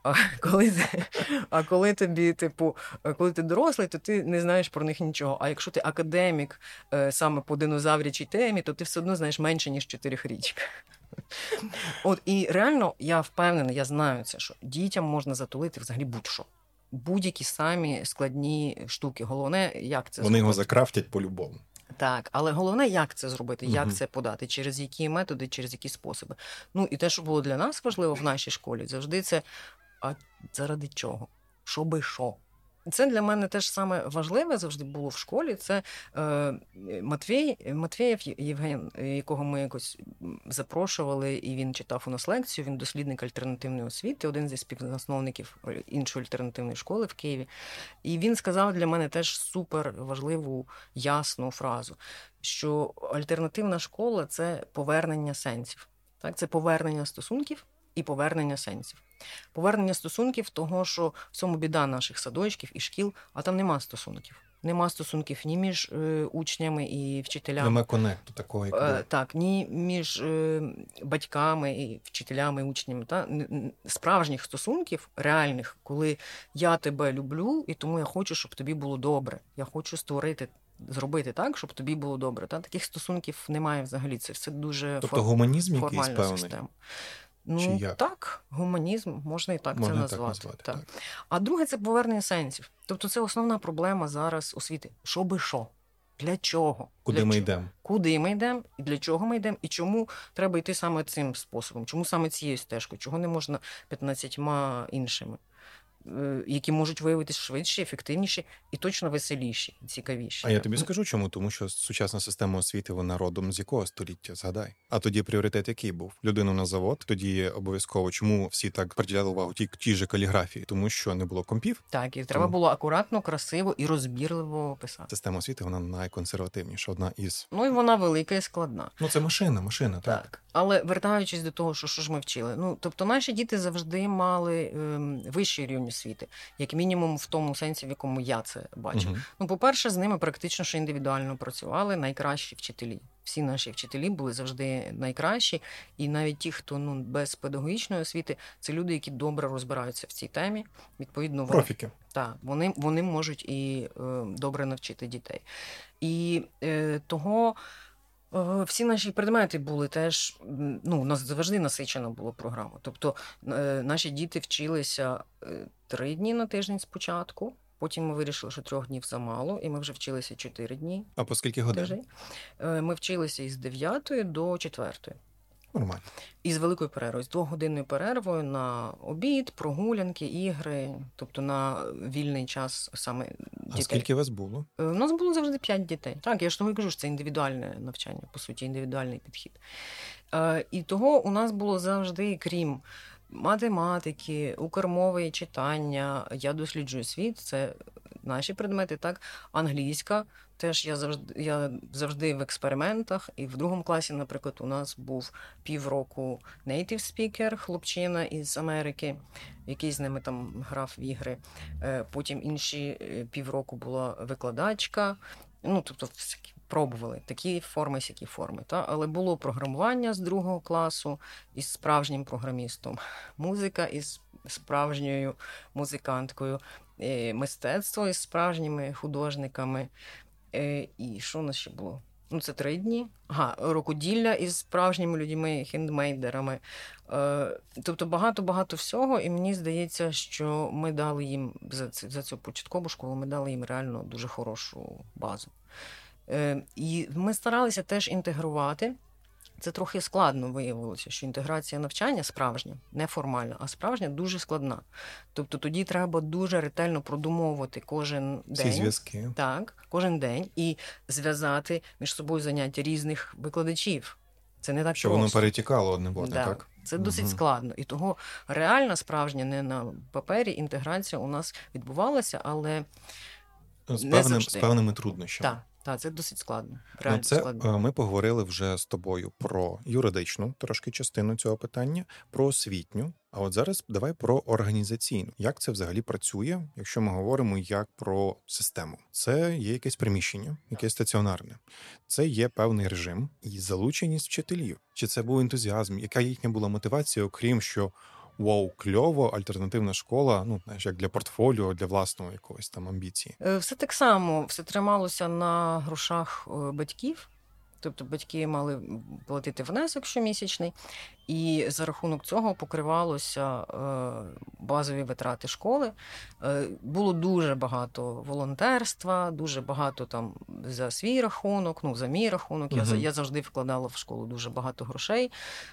Коли ти дорослий, то ти не знаєш про них нічого. А якщо ти академік саме по динозаврячій темі, то ти все одно знаєш менше, ніж 4-річка. І реально, я впевнена, я знаю це, що дітям можна затулити взагалі будь-що. Будь-які самі складні штуки. Головне, як це зробити. Вони його закрафтять по-любому. Так, але головне, як це зробити, як це подати, через які методи, через які способи. І те, що було для нас важливо в нашій школі, завжди це, а заради чого? Щоби що? Це для мене теж саме важливе завжди було в школі. Це Матвєєв Євген, якого ми якось запрошували, і він читав у нас лекцію. Він дослідник альтернативної освіти, один зі співзасновників іншої альтернативної школи в Києві. І він сказав для мене теж супер важливу, ясну фразу, що альтернативна школа – це повернення сенсів. Так? Це повернення стосунків і повернення сенсів. Повернення стосунків того, що в цьому біда наших садочків і шкіл, а там нема стосунків. Нема стосунків ні між учнями і вчителями. Нема конекту такого, як було. Так, ні між батьками і вчителями, і учнями. Та? Справжніх стосунків, реальних, коли я тебе люблю, і тому я хочу, щоб тобі було добре. Я хочу зробити так, щоб тобі було добре. Та? Таких стосунків немає взагалі. Це все дуже гуманізм якийсь формальна певний? Система. Так, гуманізм, можна і так це назвати. Так. А друге – це повернення сенсів. Тобто це основна проблема зараз освіти. Що би що? Для чого? Куди ми йдемо? Куди ми йдемо, і для чого ми йдемо, і чому треба йти саме цим способом? Чому саме цією стежкою? Чого не можна 15 іншими? Які можуть виявитися швидші, ефективніші і точно веселіші, цікавіші. А я тобі скажу чому, тому що сучасна система освіти, вона родом з якого століття, згадай. А тоді пріоритет який був? Людину на завод, тоді обов'язково, чому всі так приділяли увагу тій же каліграфії? Тому що не було компів. Так, і треба було акуратно, красиво і розбірливо писати. Система освіти, вона найконсервативніша, одна із. І вона велика і складна. Це машина, так. Але вертаючись до того, що ж ми вчили. Тобто наші діти завжди мали вищий рівень освіти, як мінімум в тому сенсі, в якому я це бачу. По-перше, з ними практично що індивідуально працювали найкращі вчителі. Всі наші вчителі були завжди найкращі, і навіть ті, хто без педагогічної освіти, це люди, які добре розбираються в цій темі. Відповідно, профіки. Так, вони можуть і добре навчити дітей. І того всі наші предмети були теж, у нас завжди насичена була програма. Тобто наші діти вчилися 3 дні на тиждень спочатку, потім ми вирішили, що 3 днів замало, і ми вже вчилися 4 дні. А по скільки годин? Ми вчилися із 9 до 4. Нормально. І з великою перервою, з 2-годинною перервою на обід, прогулянки, ігри, тобто на вільний час саме дітей. А скільки вас було? У нас було завжди 5 дітей. Так, я ж тому і кажу, що це індивідуальне навчання, по суті, індивідуальний підхід. І того у нас було завжди, крім математики, укрмови і читання, я досліджую світ, це наші предмети, так, англійська. Теж я завжди в експериментах, і в 2 класі, наприклад, у нас був півроку native speaker, хлопчина із Америки, який з ними там грав в ігри. Потім інші півроку була викладачка. Тобто пробували такі форми, сякі форми. Та? Але було програмування з 2 класу із справжнім програмістом, музика із справжньою музиканткою, мистецтво із справжніми художниками. І що у нас ще було? Це 3 дні. Рукоділля із справжніми людьми, хендмейдерами. Тобто багато-багато всього. І мені здається, що ми дали їм за цю початкову школу, ми дали їм реально дуже хорошу базу. І ми старалися теж інтегрувати. Це трохи складно виявилося, що інтеграція навчання справжня, не формальна, а справжня дуже складна. Тобто тоді треба дуже ретельно продумовувати кожен день. Всі зв'язки. Так, кожен день і зв'язати між собою заняття різних викладачів. Це не так що просто. Воно перетікало одне в одне, так? Це досить складно. І того реальна, справжня, не на папері інтеграція у нас відбувалася, але з певними труднощами. Так, це досить складно. Складно. Ми поговорили вже з тобою про юридичну трошки частину цього питання, про освітню. А от зараз давай про організаційну. Як це взагалі працює, якщо ми говоримо як про систему? Це є якесь приміщення, якесь стаціонарне. Це є певний режим і залученість вчителів. Чи це був ентузіазм? Яка їхня була мотивація, окрім що вау, кльово, альтернативна школа, як для портфоліо, для власного якогось там амбіції? Все так само, все трималося на грошах батьків. Тобто батьки мали платити внесок щомісячний, і за рахунок цього покривалося базові витрати школи. Було дуже багато волонтерства, дуже багато там за свій рахунок, за мій рахунок. Я завжди вкладала в школу дуже багато грошей.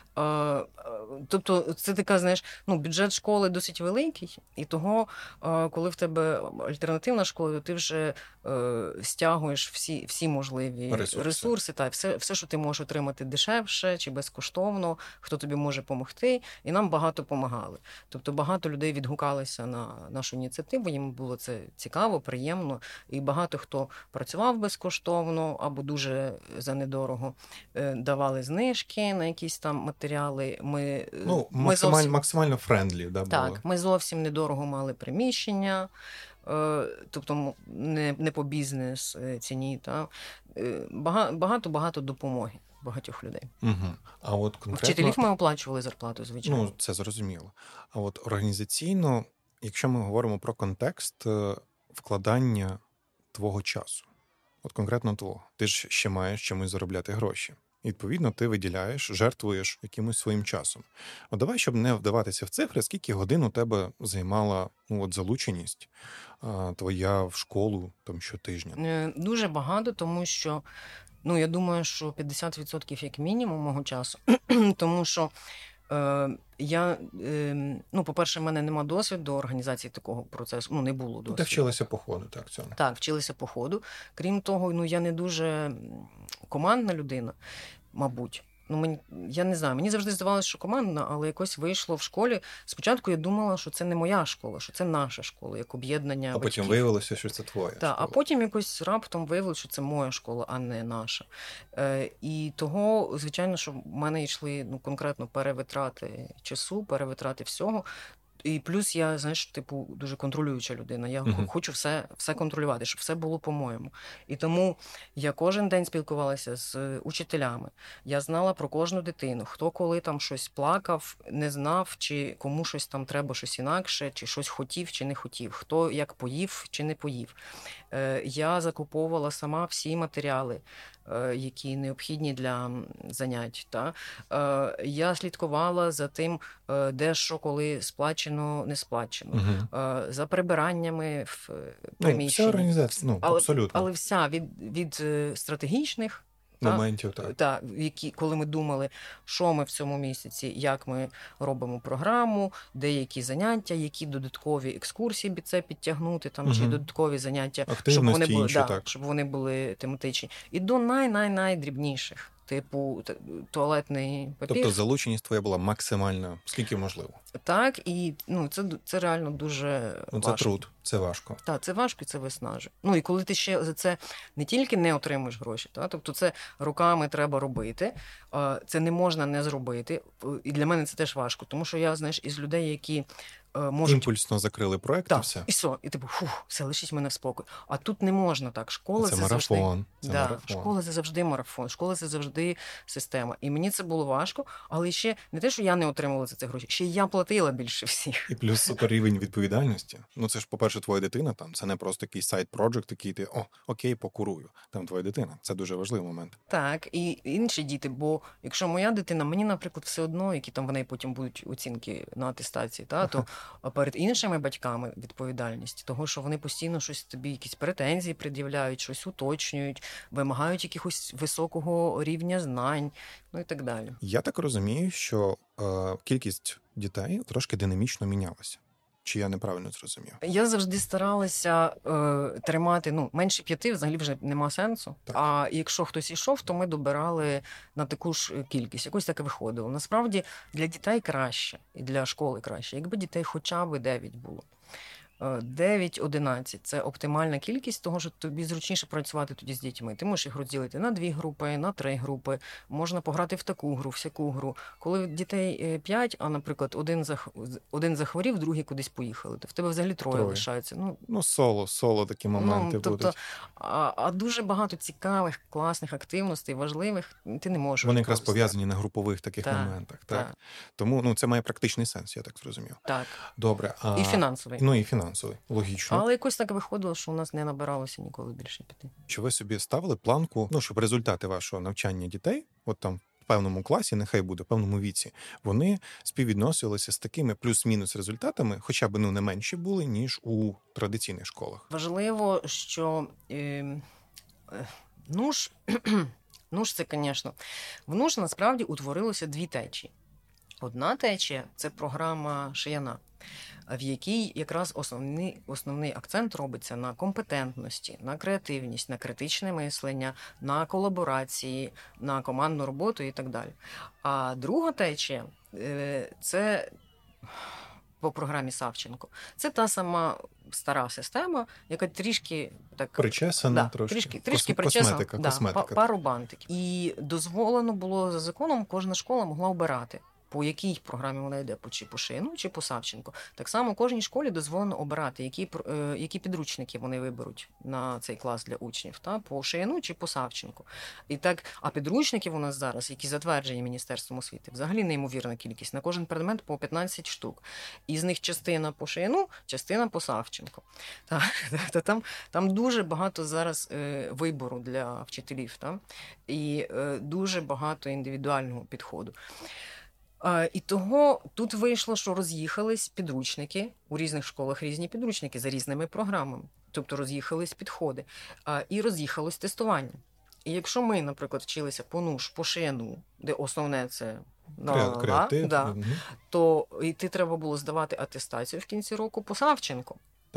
Тобто це така, знаєш, бюджет школи досить великий, і того, коли в тебе альтернативна школа, то ти вже стягуєш всі можливі ресурси та все, що ти можеш отримати дешевше чи безкоштовно, хто тобі може допомогти, і нам багато допомагали. Тобто багато людей відгукалися на нашу ініціативу, їм було це цікаво, приємно, і багато хто працював безкоштовно або дуже за недорого, давали знижки на якісь там матеріали. Максимально френдлі, да, було. Так, ми зовсім недорого мали приміщення, тобто не по бізнес ціні, та багато допомоги багатьох людей. Угу. А от конкретно... Вчителів ми оплачували зарплату, звичайно. Це зрозуміло. А от організаційно, якщо ми говоримо про контекст вкладання твого часу, от конкретно твого, ти ж ще маєш чомусь заробляти гроші. Відповідно, ти виділяєш, жертвуєш якимось своїм часом. От давай, щоб не вдаватися в цифри, скільки годин у тебе займала залученість твоя в школу там щотижня? Дуже багато, тому що, я думаю, що 50% як мінімум мого часу, тому що я, по-перше, в мене нема досвіду організації такого процесу, не було досвіду. Ти вчилася по ходу, так, цьому? Так, вчилася по ходу. Крім того, я не дуже командна людина, мабуть. Я не знаю, мені завжди здавалося, що командна, але якось вийшло в школі. Спочатку я думала, що це не моя школа, що це наша школа, як об'єднання батьків. А потім виявилося, що це твоя школа. А потім якось раптом виявилося, що це моя школа, а не наша. І того, звичайно, що в мене йшли конкретно перевитрати часу, перевитрати всього. І плюс я, дуже контролююча людина. Я хочу все контролювати, щоб все було по-моєму. І тому я кожен день спілкувалася з учителями. Я знала про кожну дитину, хто коли там щось плакав, не знав, чи кому щось там треба щось інакше, чи щось хотів, чи не хотів, хто як поїв, чи не поїв. Я закуповувала сама всі матеріали, які необхідні для занять. Я слідкувала за тим, де що, коли сплачено, не сплачено. За прибираннями в приміщенні. Вся організація, абсолютно. Але вся, від стратегічних моментів, так. Коли ми думали, що ми в цьому місяці, як ми робимо програму, деякі заняття, які додаткові екскурсії це підтягнути, чи додаткові заняття, щоб вони були тематичні. І до найдрібніших. Типу туалетний папір. Тобто залученість твоя була максимальна, скільки можливо. Так, і це реально дуже важко. Це труд, це важко. Так, це важко і це виснажує. І коли ти ще за це не тільки не отримуєш гроші, тобто це руками треба робити, це не можна не зробити. І для мене це теж важко, тому що я, із людей, які можуть... Імпульсно закрили проєкт, і все. І все, лишіть мене в спокій. А тут не можна так. Школа це марафон. Завжди... Школа це завжди марафон, школа це завжди система. І мені це було важко, але ще не те, що я не отримувала за це гроші, ще й я платила більше всіх. І плюс рівень відповідальності. Це ж, по-перше, твоя дитина, це не просто такий сайд-проджект, який ти, окей, покурую. Там твоя дитина. Це дуже важливий момент. Так, і інші діти, бо якщо моя дитина, мені, наприклад, все одно, які там в неї потім будуть оцінки на атестації, то перед іншими батьками відповідальність, того, що вони постійно щось тобі, якісь претензії пред'являють, щось уточнюють, вимагають якогось високого рівня знань, і так далі. Я так розумію, що кількість дітей трошки динамічно мінялася. Чи я неправильно зрозумів? Я завжди старалася тримати, менше 5 взагалі вже нема сенсу. Так. А якщо хтось йшов, то ми добирали на таку ж кількість. Якось таке виходило. Насправді для дітей краще і для школи краще, якби дітей хоча б 9 було. 9-11 – це оптимальна кількість, того, що тобі зручніше працювати тоді з дітьми. Ти можеш їх розділити на 2 групи, на 3 групи, можна пограти в таку гру, всяку гру. Коли дітей 5, а, наприклад, один захворів, другий кудись поїхали, то в тебе взагалі 3 лишаються. Соло такі моменти будуть. А дуже багато цікавих, класних активностей, важливих, ти не можеш. Вони якраз пов'язані на групових таких моментах. Так. Тому це має практичний сенс, я так зрозумів. Так. Добре. І фінансовий. І фінансовий. фінансовий. Логічно. Але якось так виходило, що у нас не набиралося ніколи більше 5. Чи ви собі ставили планку, щоб результати вашого навчання дітей, от там в певному класі, нехай буде, в певному віці, вони співвідносилися з такими плюс-мінус результатами, хоча б не менші були, ніж у традиційних школах? Важливо, що НУШ, це, звісно, в НУШ насправді утворилося 2 течії. Одна течія – це програма Шияна, в якій якраз основний акцент робиться на компетентності, на креативність, на критичне мислення, на колаборації, на командну роботу і так далі. А друга течія – це по програмі Савченко. Це та сама стара система, яка трішки так причесана, трішки причесана, косметика. Пару бантиків. І дозволено було за законом, кожна школа могла обирати, по якій програмі вона йде, чи по Шияну, чи по Савченко. Так само кожній школі дозволено обирати, які підручники вони виберуть на цей клас для учнів, по Шияну чи по Савченко. І так, а підручників у нас зараз, які затверджені Міністерством освіти, взагалі неймовірна кількість. На кожен предмет по 15 штук. Із них частина по Шияну, частина по Савченко. Там дуже багато зараз вибору для вчителів, і дуже багато індивідуального підходу. І того тут вийшло, що роз'їхались підручники, у різних школах різні підручники за різними програмами. Тобто роз'їхались підходи, і роз'їхалось тестування. І якщо ми, наприклад, вчилися по НУШ, по Шияну, де основне це креатив, то йти треба було здавати атестацію в кінці року по Савченко.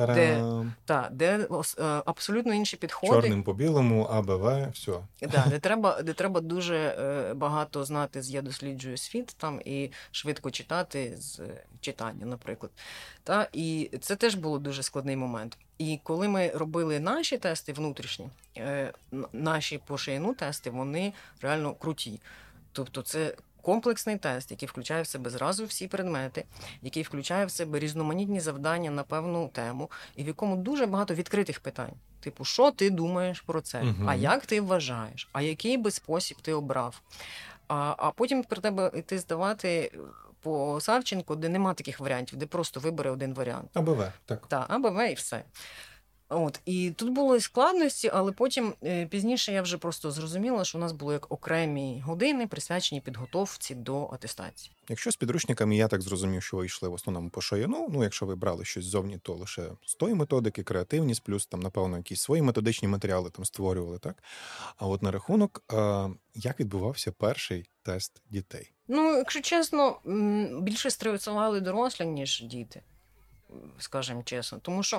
Де абсолютно інші підходи. Чорним по білому, АБВ, все. Де треба дуже багато знати з «Я досліджую світ» і швидко читати з читання, наприклад. І це теж було дуже складний момент. І коли ми робили наші тести внутрішні, наші по Шияну тести, вони реально круті. Тобто це комплексний тест, який включає в себе зразу всі предмети, який включає в себе різноманітні завдання на певну тему, і в якому дуже багато відкритих питань. Типу, що ти думаєш про це? А як ти вважаєш? А який би спосіб ти обрав? А потім про тебе йти здавати по Савченко, де нема таких варіантів, де просто вибери один варіант. АБВ, так. АБВ і все. І тут були складності, але потім пізніше я вже просто зрозуміла, що у нас були як окремі години, присвячені підготовці до атестації. Якщо з підручниками, я так зрозумів, що ви йшли в основному по Шияну, якщо ви брали щось ззовні, то лише з тої методики, креативність, плюс напевно, якісь свої методичні матеріали створювали, так? А от на рахунок, як відбувався перший тест дітей? Якщо чесно, більше стресували дорослі, ніж діти. Скажемо чесно, тому що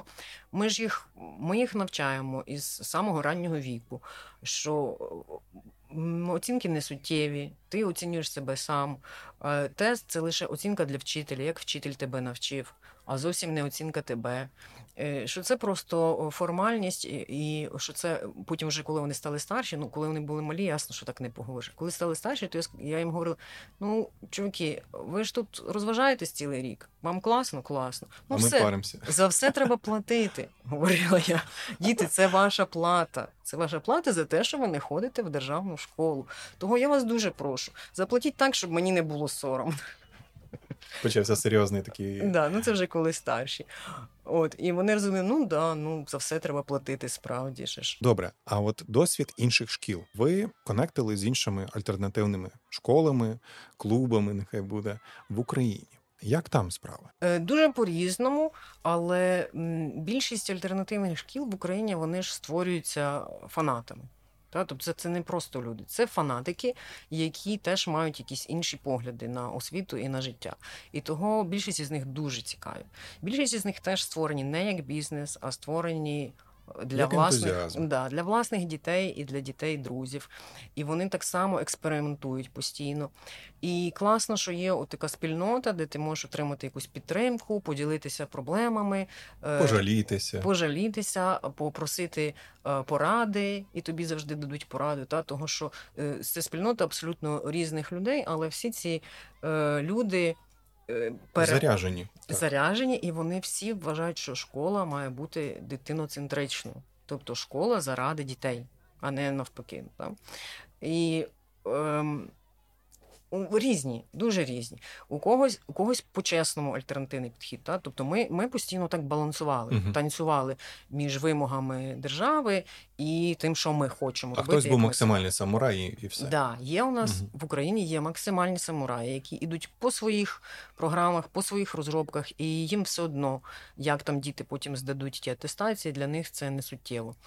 ми їх навчаємо із самого раннього віку, що оцінки не суттєві, ти оцінюєш себе сам. Тест – це лише оцінка для вчителя, як вчитель тебе навчив, а зовсім не оцінка тебе. Що це просто формальність, і що це потім вже, коли вони стали старші, коли вони були малі, ясно, що так не поговориш. Коли стали старші, то я їм говорила, чуваки, ви ж тут розважаєтесь цілий рік, вам класно? Класно. А ми паримося. За все треба платити, говорила я. Діти, це ваша плата. Це ваша плата за те, що ви не ходите в державну школу. Того я вас дуже прошу, заплатіть так, щоб мені не було соромно. Почався серйозний такий... це вже коли старші. І вони розуміли, за все треба платити, справді ж. Добре, а от досвід інших шкіл. Ви конектили з іншими альтернативними школами, клубами, нехай буде, в Україні. Як там справи? Дуже по-різному, але більшість альтернативних шкіл в Україні, вони ж створюються фанатами. Тобто це не просто люди, це фанатики, які теж мають якісь інші погляди на освіту і на життя. І того більшість із них дуже цікаві. Більшість із них теж створені не як бізнес, а створені для власних дітей і для дітей-друзів. І вони так само експериментують постійно. І класно, що є така спільнота, де ти можеш отримати якусь підтримку, поділитися проблемами, пожалітися, попросити поради, і тобі завжди дадуть пораду. Того, що це спільнота абсолютно різних людей, але всі ці люди заряжені, і вони всі вважають, що школа має бути дитиноцентричною. Тобто школа заради дітей, а не навпаки. І Різні, дуже різні. У когось по-чесному альтернативний підхід. Та? Тобто ми постійно так балансували, танцювали між вимогами держави і тим, що ми хочемо робити. А хтось був максимальний самурай і все. Да, є у нас в Україні є максимальні самураї, які йдуть по своїх програмах, по своїх розробках, і їм все одно, як там діти потім здадуть ті атестації, для них це не суттєво.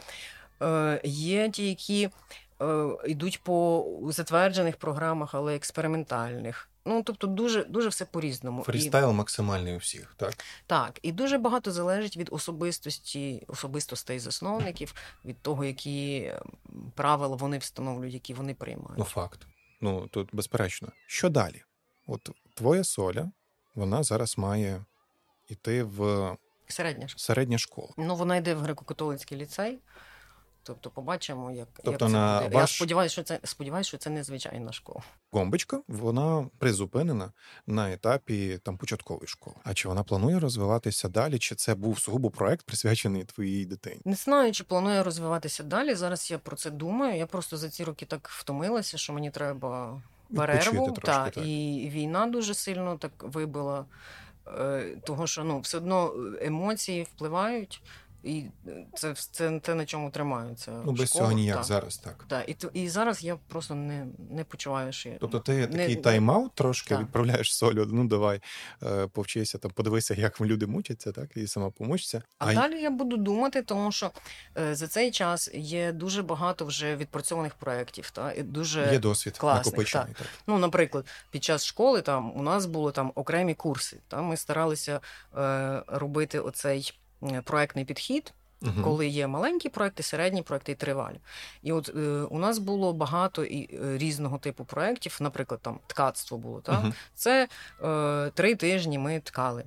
Є ті, які йдуть по затверджених програмах, але експериментальних. Ну, тобто дуже все по-різному. Фрістайл максимальний у всіх, так? Так, і дуже багато залежить від особистостей засновників, від того, які правила вони встановлюють, які вони приймають. Ну, факт. Ну, тут безперечно. Що далі? От твоя Соля, вона зараз має йти в середня школа. Ну, вона йде в греко-католицький ліцей. Тобто побачимо, як це буде. Я сподіваюся, що це незвичайна школа. Гомбочка, вона призупинена на етапі там початкової школи. А чи вона планує розвиватися далі, чи це був сугубо проект, присвячений твоїй дитині? Не знаю, чи планує розвиватися далі. Зараз я про це думаю. Я просто за ці роки так втомилася, що мені треба перерву. Так. І війна дуже сильно так вибила. Того, що все одно емоції впливають. І це те, на чому тримаються. Без цього ніяк зараз, так. І зараз я просто не почуваю, що... Тобто ти такий тайм-аут трошки відправляєш Солю, давай, повчися, там, подивися, як люди мучаться, так, і сама помучся. А далі я буду думати, тому що за цей час є дуже багато вже відпрацьованих проєктів, і дуже є досвід накопичений. Так. Ну, наприклад, під час школи у нас були окремі курси. Ми старалися робити оцей проектний підхід, коли є маленькі проекти, середні проекти і тривалі. І от у нас було багато різного типу проєктів, наприклад, там ткацтво було. Це 3 тижні ми ткали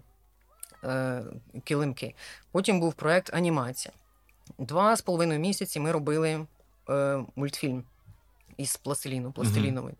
килимки. Потім був проєкт анімація. 2,5 місяці ми робили мультфільм із пластиліновий.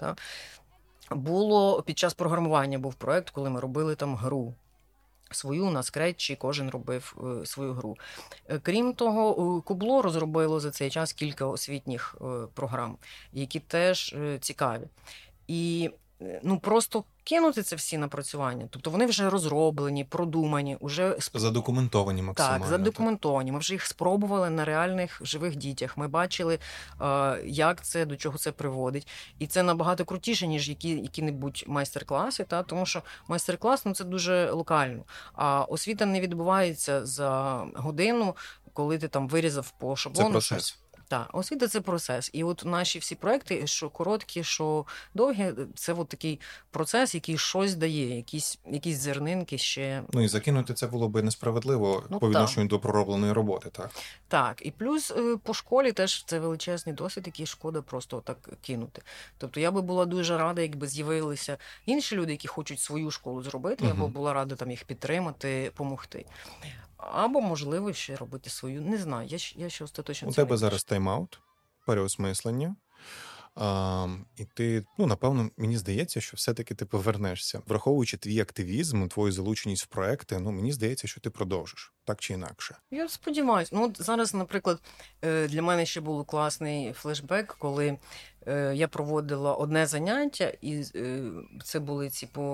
Було під час програмування був проєкт, коли ми робили там гру. Свою на скретчі, кожен робив свою гру. Крім того, Кубло розробило за цей час кілька освітніх програм, які теж цікаві. І просто кинути це всі напрацювання. Тобто вони вже розроблені, продумані, уже задокументовані максимально. Так, задокументовані. Ми вже їх спробували на реальних живих дітях. Ми бачили, як це, до чого це приводить. І це набагато крутіше, ніж які-небудь майстер-класи, тому що майстер-клас це дуже локально. А освіта не відбувається за годину, коли ти там вирізав по шаблону. Це процес. Так, освіта – це процес. І от наші всі проекти, що короткі, що довгі, це от такий процес, який щось дає, якісь зернинки ще. І закинути це було би несправедливо по відношенню до проробленої роботи, так? Так, і плюс по школі теж це величезний досвід, який шкода просто так кинути. Тобто я би була дуже рада, якби з'явилися інші люди, які хочуть свою школу зробити, я би була рада там їх підтримати, помогти. Або, можливо, ще робити свою. Не знаю, я ще остаточно... У тебе зараз тайм-аут, переосмислення. І ти, напевно, мені здається, що все-таки ти повернешся. Враховуючи твій активізм, твою залученість в проекти, мені здається, що ти продовжиш, так чи інакше. Я сподіваюся. От зараз, наприклад, для мене ще був класний флешбек, коли я проводила одне заняття, і це були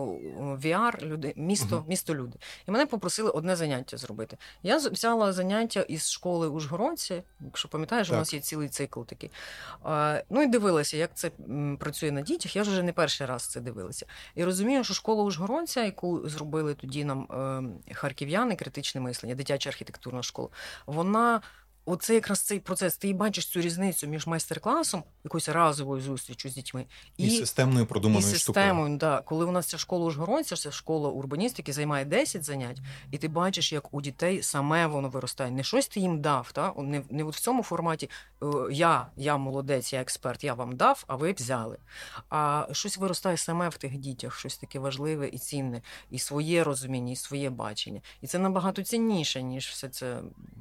VR, місто люди. І мене попросили одне заняття зробити. Я взяла заняття із школи Ужгородці, якщо пам'ятаєш, у нас є цілий цикл такий. І дивилася, як це працює на дітях. Я ж вже не перший раз це дивилася. І розумію, що школа Ужгородця, яку зробили тоді нам харків'яни, критичне мислення, дитяча архітектурна школа, вона... Оце якраз цей процес. Ти бачиш цю різницю між майстер-класом, якоюсь разовою зустрічю з дітьми, і системною продуманою штукою. Да. Коли у нас ця школа Ужгородця, це школа урбаністики, займає 10 занять, і ти бачиш, як у дітей саме воно виростає. Не щось ти їм дав, не от в цьому форматі я молодець, я експерт, я вам дав, а ви взяли. А щось виростає саме в тих дітях, щось таке важливе і цінне, і своє розуміння, і своє бачення. І це набагато цінніше, ніж все це...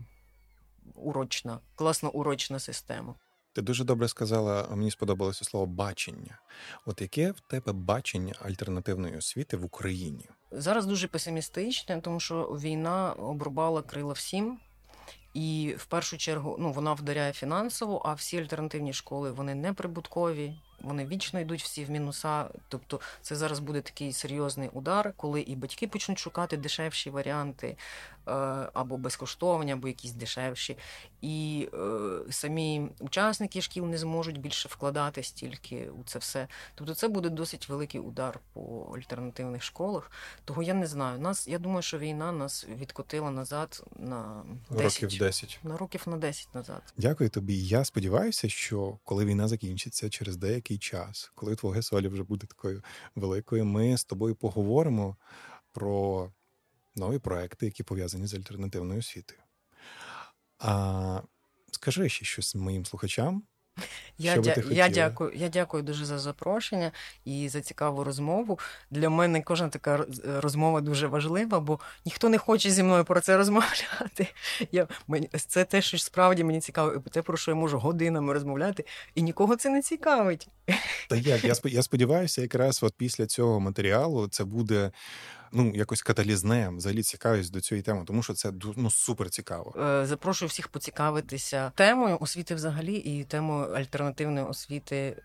класно урочна система. Ти дуже добре сказала, мені сподобалося слово «бачення». От яке в тебе бачення альтернативної освіти в Україні? Зараз дуже песимістичне, тому що війна обрубала крила всім. І в першу чергу вона вдаряє фінансово, а всі альтернативні школи, вони неприбуткові, вони вічно йдуть всі в мінуса. Тобто це зараз буде такий серйозний удар, коли і батьки почнуть шукати дешевші варіанти, або безкоштовні, або якісь дешевші. І самі учасники шкіл не зможуть більше вкладати стільки у це все. Тобто це буде досить великий удар по альтернативних школах. Того я не знаю. Я думаю, що війна нас відкотила назад на 10. Років 10. На років на 10 назад. Дякую тобі. Я сподіваюся, що коли війна закінчиться через деякий час, коли твоя Соля вже буде такою великою, ми з тобою поговоримо про нові проекти, які пов'язані з альтернативною освітою. А скажи ще щось моїм слухачам. Я дякую дуже за запрошення і за цікаву розмову. Для мене кожна така розмова дуже важлива, бо ніхто не хоче зі мною про це розмовляти. Це те, що справді мені цікаво, і те, про що я можу годинами розмовляти, і нікого це не цікавить. Та я сподіваюся, якраз от після цього матеріалу це буде якось каталізне, взагалі цікавість до цієї теми, тому що це супер цікаво. Запрошую всіх поцікавитися темою освіти взагалі і темою альтернативної освіти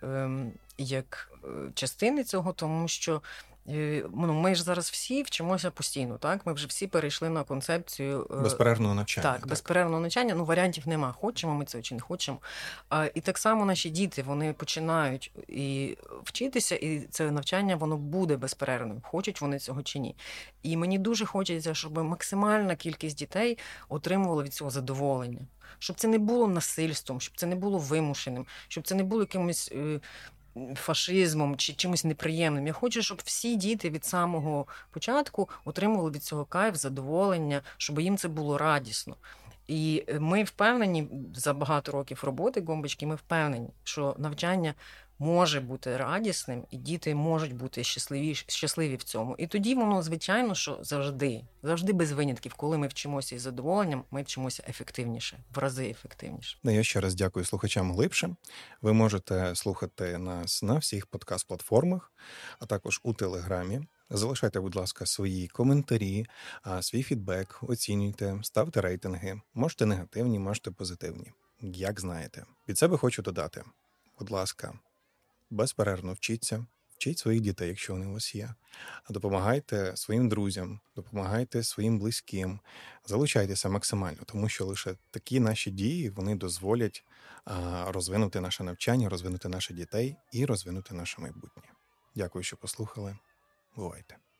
як частини цього, тому що ми ж зараз всі вчимося постійно, так? Ми вже всі перейшли на концепцію безперервного навчання. Так, безперервного навчання. Варіантів нема. Хочемо ми це чи не хочемо. І так само наші діти, вони починають і вчитися, і це навчання, воно буде безперервним. Хочуть вони цього чи ні. І мені дуже хочеться, щоб максимальна кількість дітей отримувала від цього задоволення. Щоб це не було насильством, щоб це не було вимушеним, щоб це не було якимось фашизмом чи чимось неприємним. Я хочу, щоб всі діти від самого початку отримували від цього кайф, задоволення, щоб їм це було радісно. І ми впевнені, за багато років роботи Гомбочки, ми впевнені, що навчання може бути радісним, і діти можуть бути щасливі в цьому. І тоді воно, звичайно, що завжди без винятків, коли ми вчимося із задоволенням, ми вчимося ефективніше, в рази ефективніше. Я ще раз дякую слухачам глибше. Ви можете слухати нас на всіх подкаст-платформах, а також у Телеграмі. Залишайте, будь ласка, свої коментарі, свій фідбек, оцінюйте, ставте рейтинги. Можете негативні, можете позитивні. Як знаєте. Від себе хочу додати. Будь ласка, безперервно вчіться, вчіть своїх дітей, якщо вони у вас є. Допомагайте своїм друзям, допомагайте своїм близьким. Залучайтеся максимально, тому що лише такі наші дії, вони дозволять розвинути наше навчання, розвинути наших дітей і розвинути наше майбутнє. Дякую, що послухали. Бувайте.